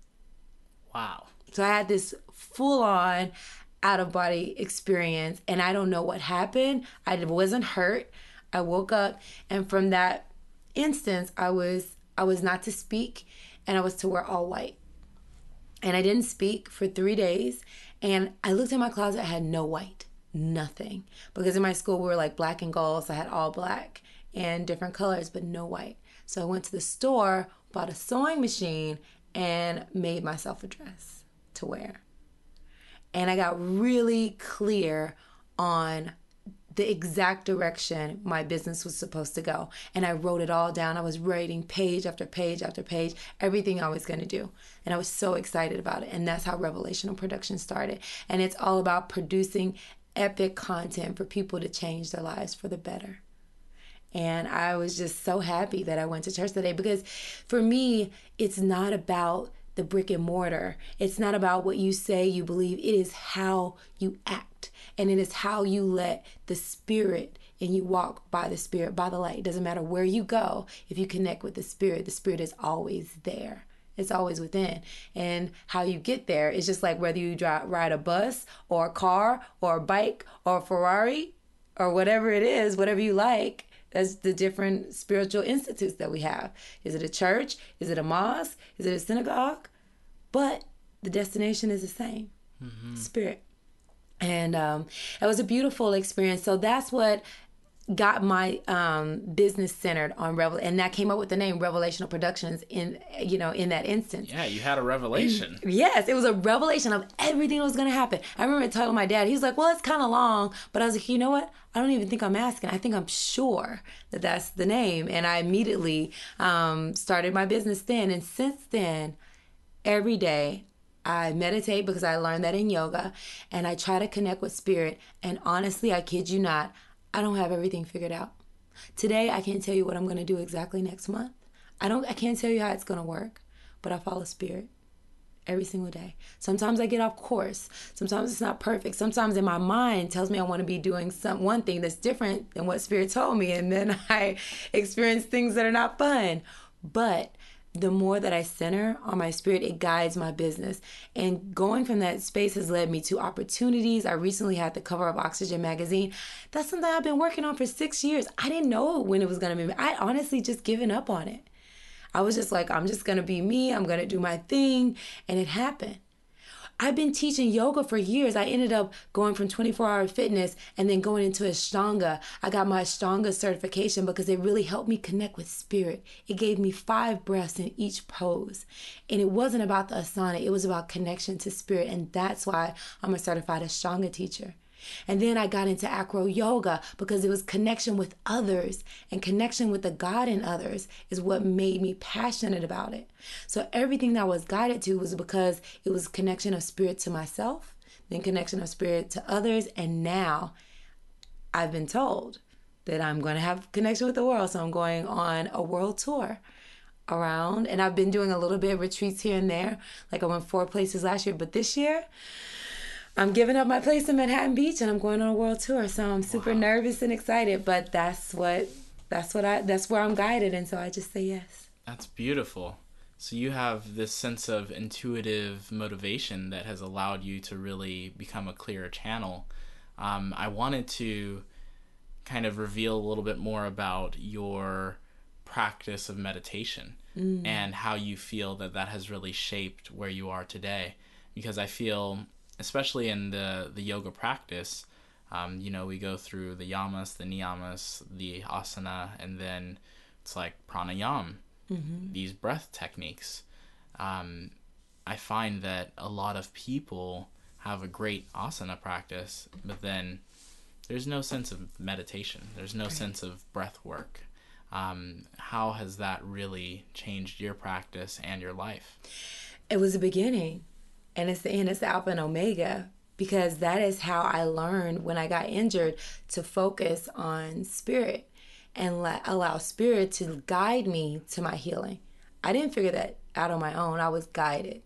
Speaker 4: Wow.
Speaker 5: So I had this full-on out-of-body experience, and I don't know what happened. I wasn't hurt. I woke up, and from that instance, I was I was not to speak, and I was to wear all white. And I didn't speak for three days, and I looked in my closet, I had no white, nothing. Because in my school, we were like black and gold, so I had all black and different colors, but no white. So I went to the store, bought a sewing machine, and made myself a dress to wear. And I got really clear on the exact direction my business was supposed to go. And I wrote it all down. I was writing page after page after page, everything I was going to do. And I was so excited about it. And that's how Revelational Production started. And it's all about producing epic content for people to change their lives for the better. And I was just so happy that I went to church today, because for me, it's not about the brick and mortar. It's not about what you say you believe. It is how you act. And it is how you let the Spirit, and you walk by the Spirit, by the light. It doesn't matter where you go. If you connect with the Spirit, the Spirit is always there. It's always within. And how you get there is just like whether you drive, ride a bus or a car or a bike or a Ferrari or whatever it is, whatever you like. That's the different spiritual institutes that we have. Is it a church? Is it a mosque? Is it a synagogue? But the destination is the same. Mm-hmm. Spirit. And um, it was a beautiful experience. So that's what got my um, business centered on Revel, and that came up with the name Revelational Productions in, you know, in that instance.
Speaker 4: Yeah, you had a revelation.
Speaker 5: Yes, it was a revelation of everything that was going to happen. I remember telling my dad, he was like, well, it's kind of long, but I was like, you know what? I don't even think I'm asking. I think I'm sure that that's the name. And I immediately um, started my business then. And since then, every day I meditate because I learned that in yoga, and I try to connect with spirit. And honestly, I kid you not, I don't have everything figured out. Today, I can't tell you what I'm going to do exactly next month. I don't. I can't tell you how it's going to work, but I follow spirit every single day. Sometimes I get off course. Sometimes it's not perfect. Sometimes in my mind tells me I want to be doing some one thing that's different than what spirit told me, and then I experience things that are not fun. But the more that I center on my spirit, it guides my business. And going from that space has led me to opportunities. I recently had the cover of Oxygen magazine. That's something I've been working on for six years. I didn't know when it was going to be. I honestly just given up on it. I was just like, I'm just going to be me. I'm going to do my thing. And it happened. I've been teaching yoga for years. I ended up going from twenty-four hour fitness and then going into Ashtanga. I got my Ashtanga certification because it really helped me connect with spirit. It gave me five breaths in each pose. And it wasn't about the asana. It was about connection to spirit. And that's why I'm a certified Ashtanga teacher. And then I got into acro yoga because it was connection with others, and connection with the God in others is what made me passionate about it. So everything that I was guided to was because it was connection of spirit to myself, then connection of spirit to others. And now I've been told that I'm going to have connection with the world. So I'm going on a world tour around, and I've been doing a little bit of retreats here and there. Like I went four places last year, but this year I'm giving up my place in Manhattan Beach and I'm going on a world tour. So I'm super wow. nervous and excited, but that's what, that's what I, that's where I'm guided. And so I just say yes.
Speaker 4: That's beautiful. So you have this sense of intuitive motivation that has allowed you to really become a clearer channel. Um, I wanted to kind of reveal a little bit more about your practice of meditation mm. and how you feel that that has really shaped where you are today. Because I feel, especially in the, the yoga practice, um, you know, we go through the yamas, the niyamas, the asana, and then it's like pranayama, mm-hmm. these breath techniques. Um, I find that a lot of people have a great asana practice, but then there's no sense of meditation. There's no right. sense of breath work. Um, how has that really changed your practice and your life?
Speaker 5: It was the beginning. And it's the end, it's the alpha and omega, because that is how I learned when I got injured to focus on spirit and let, allow spirit to guide me to my healing. I didn't figure that out on my own. I was guided.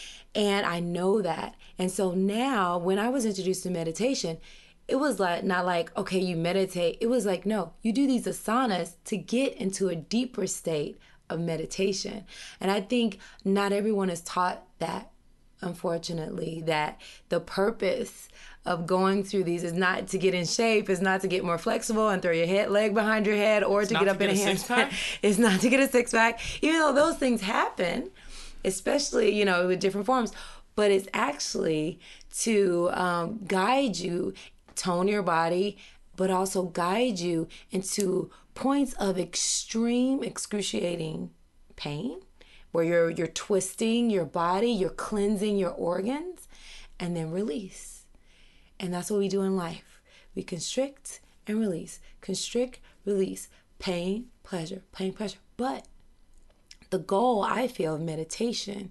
Speaker 5: And I know that. And so now when I was introduced to meditation, it was like not like, okay, you meditate. It was like, no, you do these asanas to get into a deeper state of meditation. And I think not everyone is taught that. Unfortunately, that the purpose of going through these is not to get in shape, is not to get more flexible and throw your head leg behind your head, or it's to get to up get in a, a handstand. It's not to get a six pack, even though those things happen, especially, you know, with different forms. But it's actually to um, guide you, tone your body, but also guide you into points of extreme, excruciating pain, where you're you're twisting your body, you're cleansing your organs, and then release. And that's what we do in life. We constrict and release. Constrict, release. Pain, pleasure, pain, pleasure. But the goal, I feel, of meditation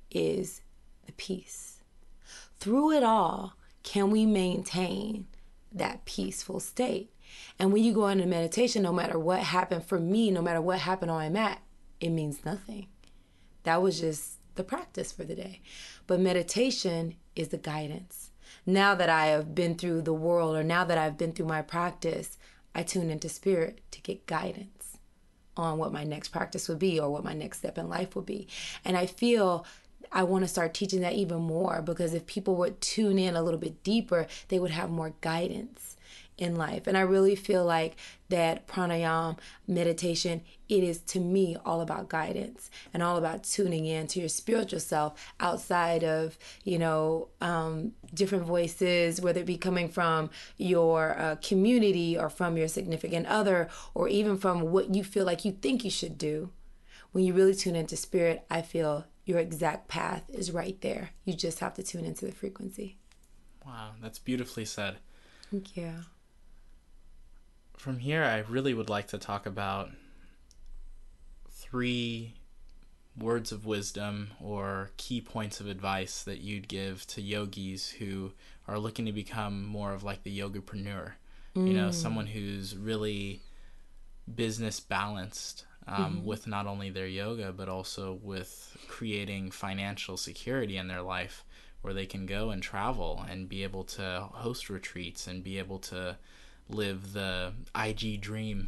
Speaker 5: is the peace. Through it all, can we maintain that peaceful state? And when you go into meditation, no matter what happened for me, no matter what happened on my mat, it means nothing. That was just the practice for the day. But meditation is the guidance. Now that I have been through the world, or now that I've been through my practice, I tune into spirit to get guidance on what my next practice would be, or what my next step in life would be. And I feel I want to start teaching that even more, because if people would tune in a little bit deeper, they would have more guidance in life. And I really feel like that pranayama meditation, it is to me all about guidance and all about tuning in to your spiritual self outside of, you know, um, different voices, whether it be coming from your uh, community or from your significant other, or even from what you feel like you think you should do. When you really tune into spirit, I feel your exact path is right there. You just have to tune into the frequency.
Speaker 4: Wow, that's beautifully said.
Speaker 5: Thank you.
Speaker 4: From here, I really would like to talk about three words of wisdom or key points of advice that you'd give to yogis who are looking to become more of like the yogapreneur. Mm. You know, someone who's really business balanced um, mm-hmm. with not only their yoga, but also with creating financial security in their life, where they can go and travel and be able to host retreats and be able to live the I G dream.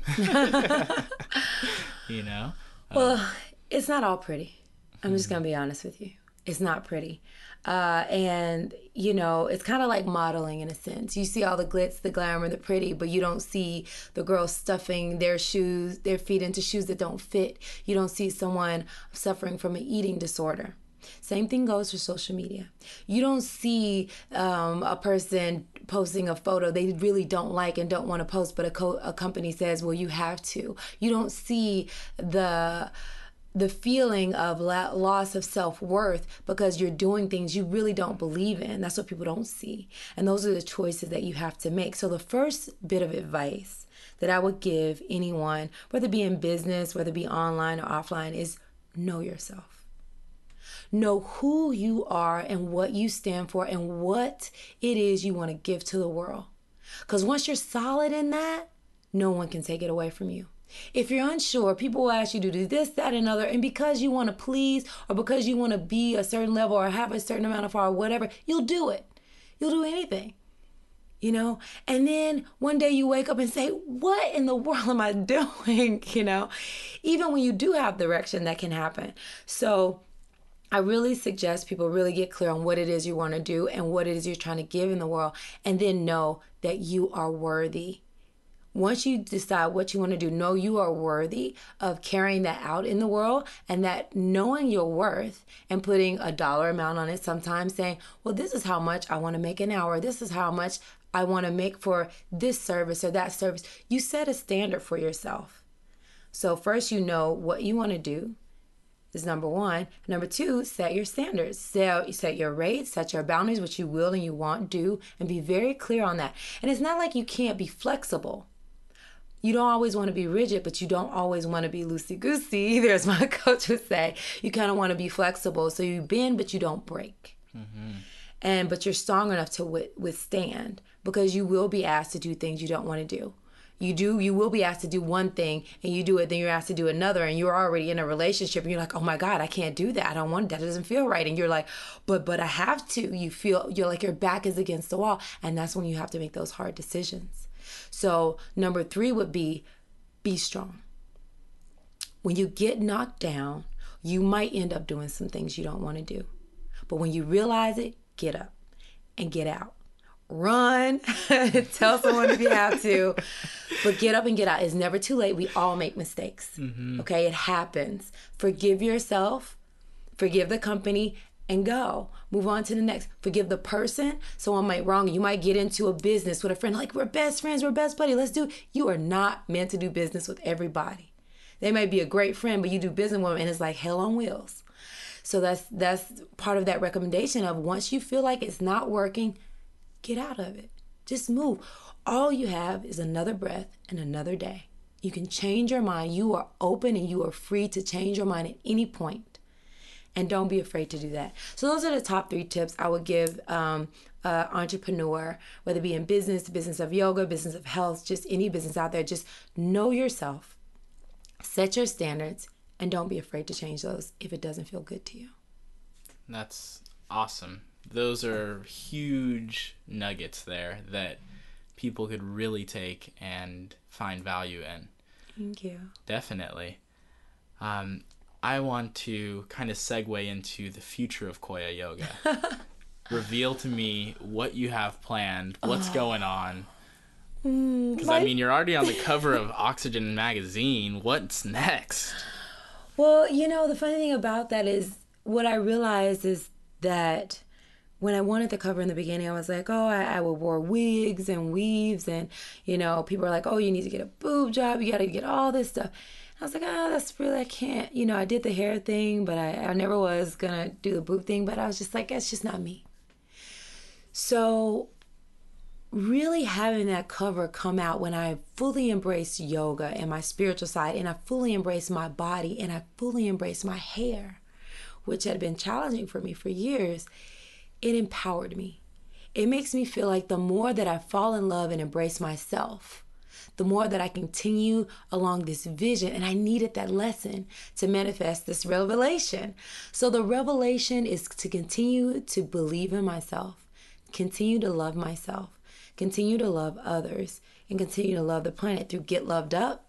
Speaker 4: You know?
Speaker 5: Well, um, it's not all pretty. I'm mm-hmm. just going to be honest with you. It's not pretty. Uh, and, you know, it's kind of like modeling in a sense. You see all the glitz, the glamour, the pretty, but you don't see the girls stuffing their shoes, their feet into shoes that don't fit. You don't see someone suffering from an eating disorder. Same thing goes for social media. You don't see um, a person posting a photo they really don't like and don't want to post, but a, co- a company says, well, you have to. You don't see the the feeling of la- loss of self-worth because you're doing things you really don't believe in. That's what people don't see. And those are the choices that you have to make. So the first bit of advice that I would give anyone, whether it be in business, whether it be online or offline, is know yourself. Know who you are and what you stand for and what it is you want to give to the world. Because once you're solid in that, no one can take it away from you. If you're unsure, people will ask you to do this, that, and another, and because you want to please or because you want to be a certain level or have a certain amount of power or whatever, you'll do it. You'll do anything, you know? And then one day you wake up and say, what in the world am I doing, you know? Even when you do have direction, that can happen. So I really suggest people really get clear on what it is you want to do and what it is you're trying to give in the world, and then know that you are worthy. Once you decide what you want to do, know you are worthy of carrying that out in the world, and that knowing your worth and putting a dollar amount on it, sometimes saying, well, this is how much I want to make an hour. This is how much I want to make for this service or that service. You set a standard for yourself. So first, you know what you want to do is number one. Number two, set your standards. Set, set your rates, set your boundaries, what you will and you won't do, and be very clear on that. And it's not like you can't be flexible. You don't always want to be rigid, but you don't always want to be loosey-goosey either, as my coach would say. You kind of want to be flexible. So you bend, but you don't break. Mm-hmm. And but you're strong enough to w- withstand, because you will be asked to do things you don't want to do. You do, you will be asked to do one thing and you do it, then you're asked to do another, and you're already in a relationship and you're like, oh my God, I can't do that. I don't want that. It doesn't feel right. And you're like, but, but I have to. You feel, you're like your back is against the wall. And that's when you have to make those hard decisions. So number three would be, be strong. When you get knocked down, you might end up doing some things you don't want to do. But when you realize it, get up and get out. Run, tell someone if you have to, but get up and get out. It's never too late. We all make mistakes. Mm-hmm. Okay, it happens. Forgive yourself, forgive the company, and go. Move on to the next. Forgive the person. Someone might wrong you. You might get into a business with a friend, like, we're best friends, we're best buddies, let's do. You are not meant to do business with everybody. They may be a great friend, but you do business with them and it's like hell on wheels. So that's that's part of that recommendation of, once you feel like it's not working, get out of it. Just move. All you have is another breath and another day. You can change your mind. You are open and you are free to change your mind at any point. And don't be afraid to do that. So those are the top three tips I would give um, uh, entrepreneur, whether it be in business, the business of yoga, business of health, just any business out there. Just know yourself, set your standards, and don't be afraid to change those if it doesn't feel good to you.
Speaker 4: That's awesome. Those are huge nuggets there that people could really take and find value in.
Speaker 5: Thank you.
Speaker 4: Definitely. Um, I want to kind of segue into the future of Koya Yoga. Reveal to me what you have planned, what's oh. going on, Because, I mean, you're already on the cover of Oxygen magazine. What's next?
Speaker 5: Well, you know, the funny thing about that is what I realized is that when I wanted the cover in the beginning, I was like, oh, I, I would wore wigs and weaves. And, you know, people are like, oh, you need to get a boob job. You got to get all this stuff. I was like, oh, that's really, I can't. You know, I did the hair thing, but I, I never was going to do the boob thing. But I was just like, it's just not me. So really having that cover come out when I fully embraced yoga and my spiritual side, and I fully embraced my body, and I fully embraced my hair, which had been challenging for me for years, it empowered me. It makes me feel like the more that I fall in love and embrace myself, the more that I continue along this vision. And I needed that lesson to manifest this revelation. So the revelation is to continue to believe in myself, continue to love myself, continue to love others, and continue to love the planet through Get Loved Up.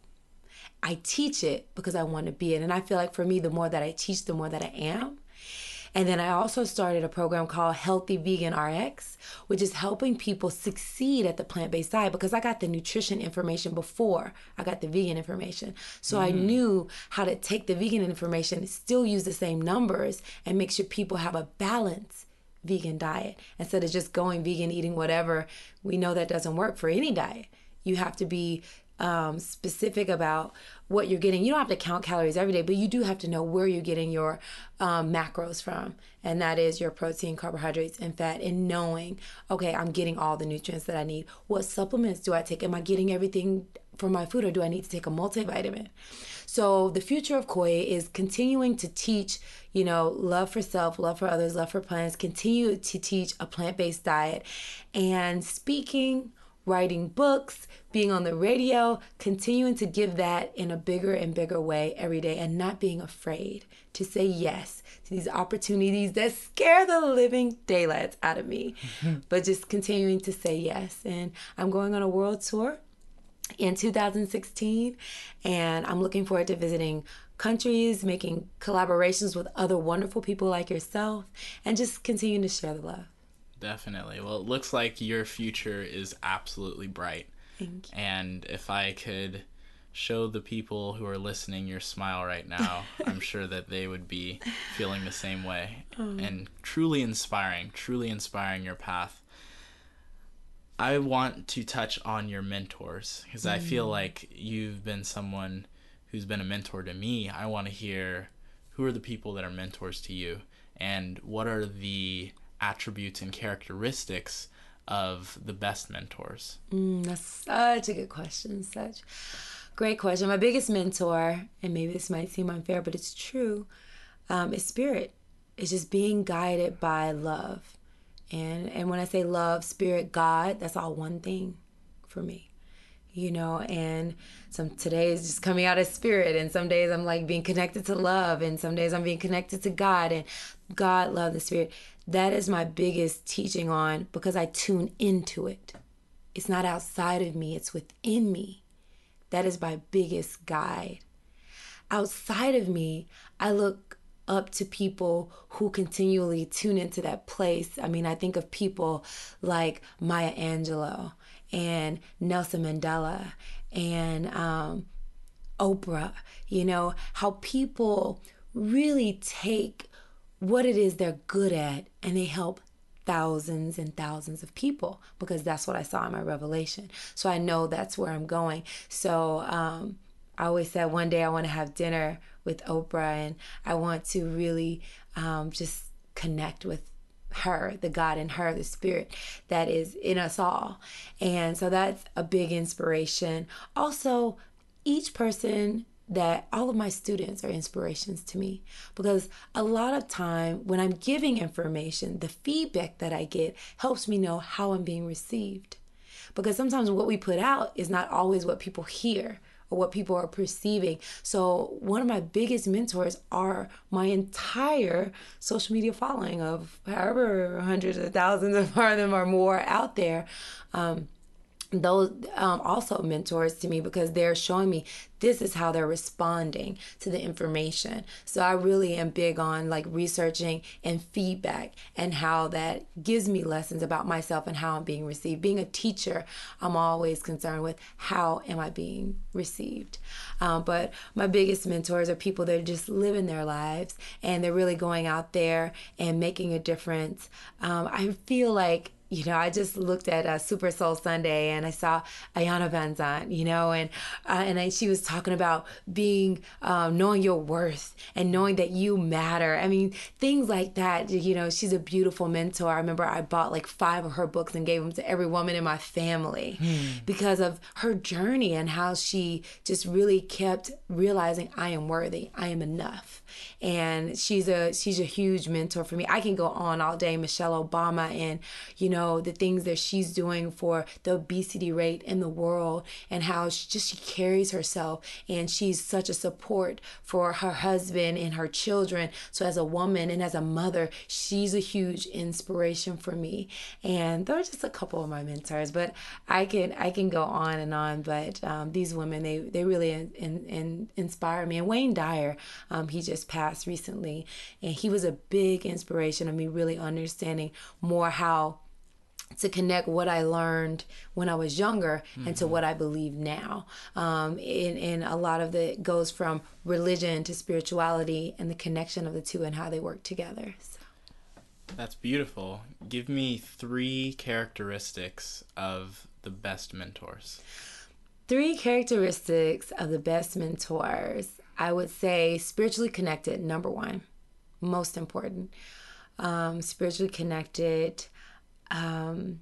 Speaker 5: I teach it because I want to be it. And I feel like for me, the more that I teach, the more that I am. And then I also started a program called Healthy Vegan R X, which is helping people succeed at the plant-based diet, because I got the nutrition information before I got the vegan information. So mm. I knew how to take the vegan information, still use the same numbers, and make sure people have a balanced vegan diet instead of just going vegan, eating whatever. We know that doesn't work for any diet. You have to be um, specific about what you're getting. You don't have to count calories every day, but you do have to know where you're getting your um, macros from. And that is your protein, carbohydrates, and fat, and knowing, okay, I'm getting all the nutrients that I need. What supplements do I take? Am I getting everything from my food, or do I need to take a multivitamin? So the future of Koya is continuing to teach, you know, love for self, love for others, love for plants, continue to teach a plant-based diet, and speaking, writing books, being on the radio, continuing to give that in a bigger and bigger way every day, and not being afraid to say yes to these opportunities that scare the living daylights out of me, but just continuing to say yes. And I'm going on a world tour in two thousand sixteen, and I'm looking forward to visiting countries, making collaborations with other wonderful people like yourself, and just continuing to share the love.
Speaker 4: Definitely. Well, it looks like your future is absolutely bright.
Speaker 5: Thank you.
Speaker 4: And if I could show the people who are listening your smile right now, I'm sure that they would be feeling the same way. Oh. And truly inspiring, truly inspiring your path. I want to touch on your mentors, because mm. I feel like you've been someone who's been a mentor to me. I want to hear, who are the people that are mentors to you, and what are the attributes and characteristics of the best mentors?
Speaker 5: Mm, that's such a good question. Such great question. My biggest mentor, and maybe this might seem unfair, but it's true, um, is spirit. It's just being guided by love. And and when I say love, spirit, God, that's all one thing for me, you know. And some today is just coming out of spirit, and some days I'm like being connected to love, and some days I'm being connected to God, and God, love, the spirit. That is my biggest teaching on, because I tune into it. It's not outside of me, it's within me. That is my biggest guide. Outside of me, I look up to people who continually tune into that place. I mean, I think of people like Maya Angelou and Nelson Mandela and um, Oprah, you know, how people really take what it is they're good at and they help thousands and thousands of people, because that's what I saw in my revelation. So I know that's where I'm going. So um, I always said one day I want to have dinner with Oprah, and I want to really um, just connect with her, the God in her, the spirit that is in us all. And so that's a big inspiration. Also, each person that all of my students are inspirations to me, because a lot of time when I'm giving information, the feedback that I get helps me know how I'm being received. Because sometimes what we put out is not always what people hear or what people are perceiving. So one of my biggest mentors are my entire social media following of however hundreds of thousands of them or more out there. Um, those um, also mentors to me, because they're showing me this is how they're responding to the information. So I really am big on like researching and feedback, and how that gives me lessons about myself and how I'm being received. Being a teacher, I'm always concerned with how am I being received. Um, but my biggest mentors are people that are just living their lives, and they're really going out there and making a difference. Um, I feel like, you know, I just looked at uh, Super Soul Sunday, and I saw Iyanla Vanzant, you know, and uh, and I, she was talking about being, um, knowing your worth and knowing that you matter. I mean, things like that. You know, she's a beautiful mentor. I remember I bought like five of her books and gave them to every woman in my family hmm. because of her journey and how she just really kept realizing, I am worthy, I am enough. And she's a she's a huge mentor for me. I can go on all day. Michelle Obama, and you know the things that she's doing for the obesity rate in the world, and how she just she carries herself, and she's such a support for her husband and her children. So as a woman and as a mother, she's a huge inspiration for me. And those are just a couple of my mentors, but I can I can go on and on. But um, these women, they they really in, in, in inspire me. And Wayne Dyer, um, he just passed recently, and he was a big inspiration of me really understanding more how to connect what I learned when I was younger mm-hmm. and to what I believe now. Um, and, and a lot of it goes from religion to spirituality and the connection of the two and how they work together. So.
Speaker 4: That's beautiful. Give me three characteristics of the best mentors.
Speaker 5: Three characteristics of the best mentors. I would say spiritually connected, number one, most important. Um, spiritually connected, um,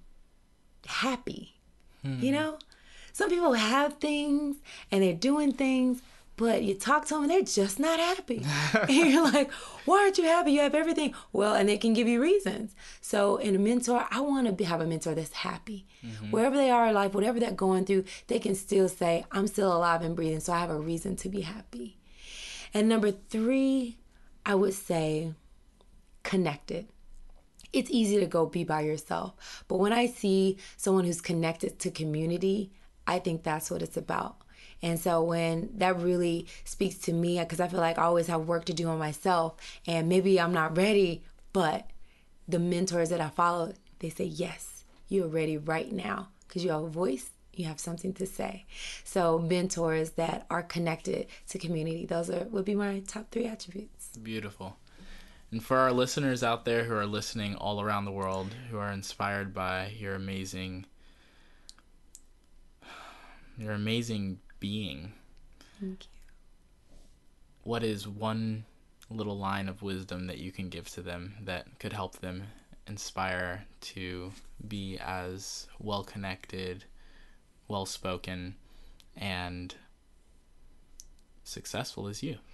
Speaker 5: happy. Hmm. You know, some people have things and they're doing things, but you talk to them and they're just not happy. And you're like, why aren't you happy? You have everything. Well, and they can give you reasons. So in a mentor, I want to have a mentor that's happy. Mm-hmm. Wherever they are in life, whatever they're going through, they can still say, I'm still alive and breathing, so I have a reason to be happy. And number three, I would say connected. It's easy to go be by yourself. But when I see someone who's connected to community, I think that's what it's about. And so when that really speaks to me, because I feel like I always have work to do on myself, and maybe I'm not ready, but the mentors that I follow, they say, yes, you're ready right now because you have a voice. You have something to say. So mentors that are connected to community, those are would be my top three attributes.
Speaker 4: Beautiful. And for our listeners out there who are listening all around the world, who are inspired by your amazing, your amazing being.
Speaker 5: Thank you.
Speaker 4: What is one little line of wisdom that you can give to them that could help them inspire to be as well-connected, well-spoken, and successful as you?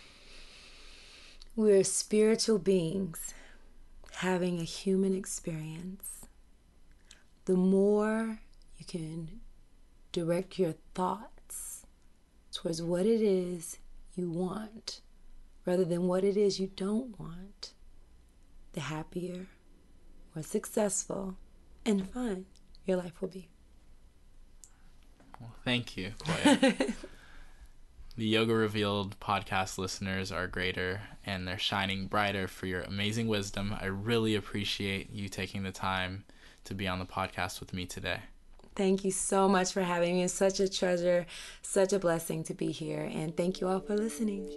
Speaker 5: We're spiritual beings having a human experience. The more you can direct your thoughts towards what it is you want rather than what it is you don't want, the happier, more successful, and fun your life will be.
Speaker 4: Well, thank you, Koya. The Yoga Revealed podcast listeners are greater, and they're shining brighter for your amazing wisdom. I really appreciate you taking the time to be on the podcast with me today.
Speaker 5: Thank you so much for having me. It's such a treasure, such a blessing to be here, and thank you all for listening.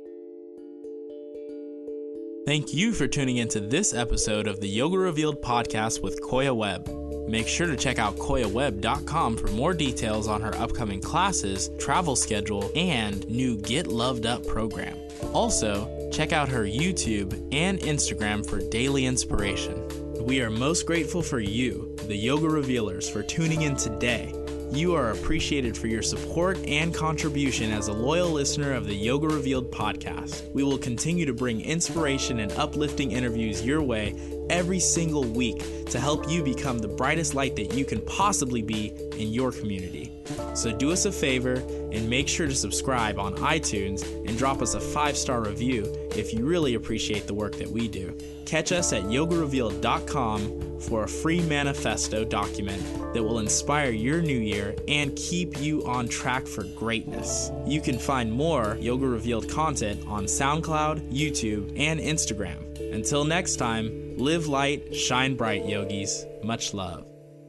Speaker 4: Thank you for tuning into this episode of the Yoga Revealed podcast with Koya Webb. Make sure to check out koya webb dot com for more details on her upcoming classes, travel schedule, and new Get Loved Up program. Also, check out her YouTube and Instagram for daily inspiration. We are most grateful for you, the Yoga Revealers, for tuning in today. You are appreciated for your support and contribution as a loyal listener of the Yoga Revealed podcast. We will continue to bring inspiration and uplifting interviews your way every single week to help you become the brightest light that you can possibly be in your community. So do us a favor and make sure to subscribe on iTunes and drop us a five-star review if you really appreciate the work that we do. Catch us at yoga revealed dot com for a free manifesto document that will inspire your new year and keep you on track for greatness. You can find more Yoga Revealed content on SoundCloud, YouTube, and Instagram. Until next time, live light, shine bright, yogis. Much love.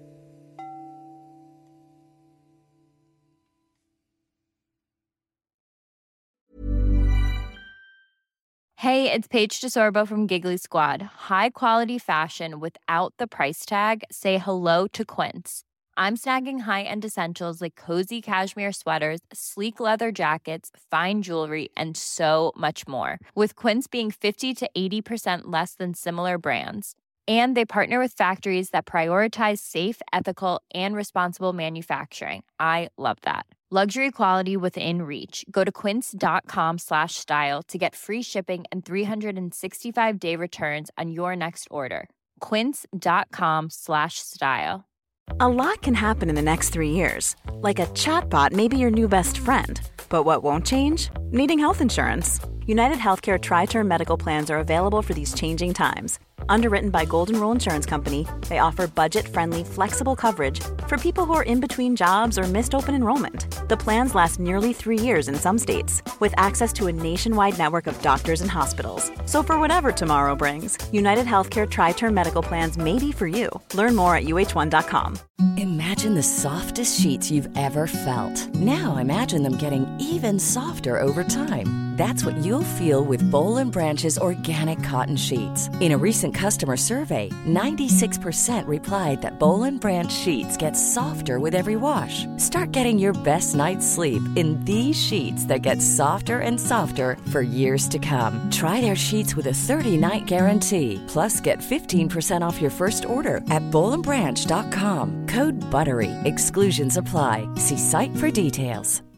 Speaker 6: Hey, it's Paige DeSorbo from Giggly Squad. High quality fashion without the price tag. Say hello to Quince. I'm snagging high-end essentials like cozy cashmere sweaters, sleek leather jackets, fine jewelry, and so much more. With Quince being fifty to eighty percent less than similar brands. And they partner with factories that prioritize safe, ethical, and responsible manufacturing. I love that. Luxury quality within reach. Go to quince.com slash style to get free shipping and three sixty-five day returns on your next order. Quince.com slash style.
Speaker 7: A lot can happen in the next three years. Like a chatbot may be your new best friend. But what won't change? Needing health insurance. United Healthcare Tri-Term Medical Plans are available for these changing times. Underwritten by Golden Rule Insurance Company, they offer budget-friendly, flexible coverage for people who are in between jobs or missed open enrollment. The plans last nearly three years in some states, with access to a nationwide network of doctors and hospitals. So for whatever tomorrow brings, United Healthcare Tri-Term Medical Plans may be for you. Learn more at U H one dot com.
Speaker 3: Imagine the softest sheets you've ever felt. Now imagine them getting even softer over time. That's what you'll feel with Boll and Branch's organic cotton sheets. In a recent customer survey, ninety-six percent replied that Boll and Branch sheets get softer with every wash. Start getting your best night's sleep in these sheets that get softer and softer for years to come. Try their sheets with a thirty-night guarantee. Plus, get fifteen percent off your first order at boll and branch dot com. Code BUTTERY. Exclusions apply. See site for details.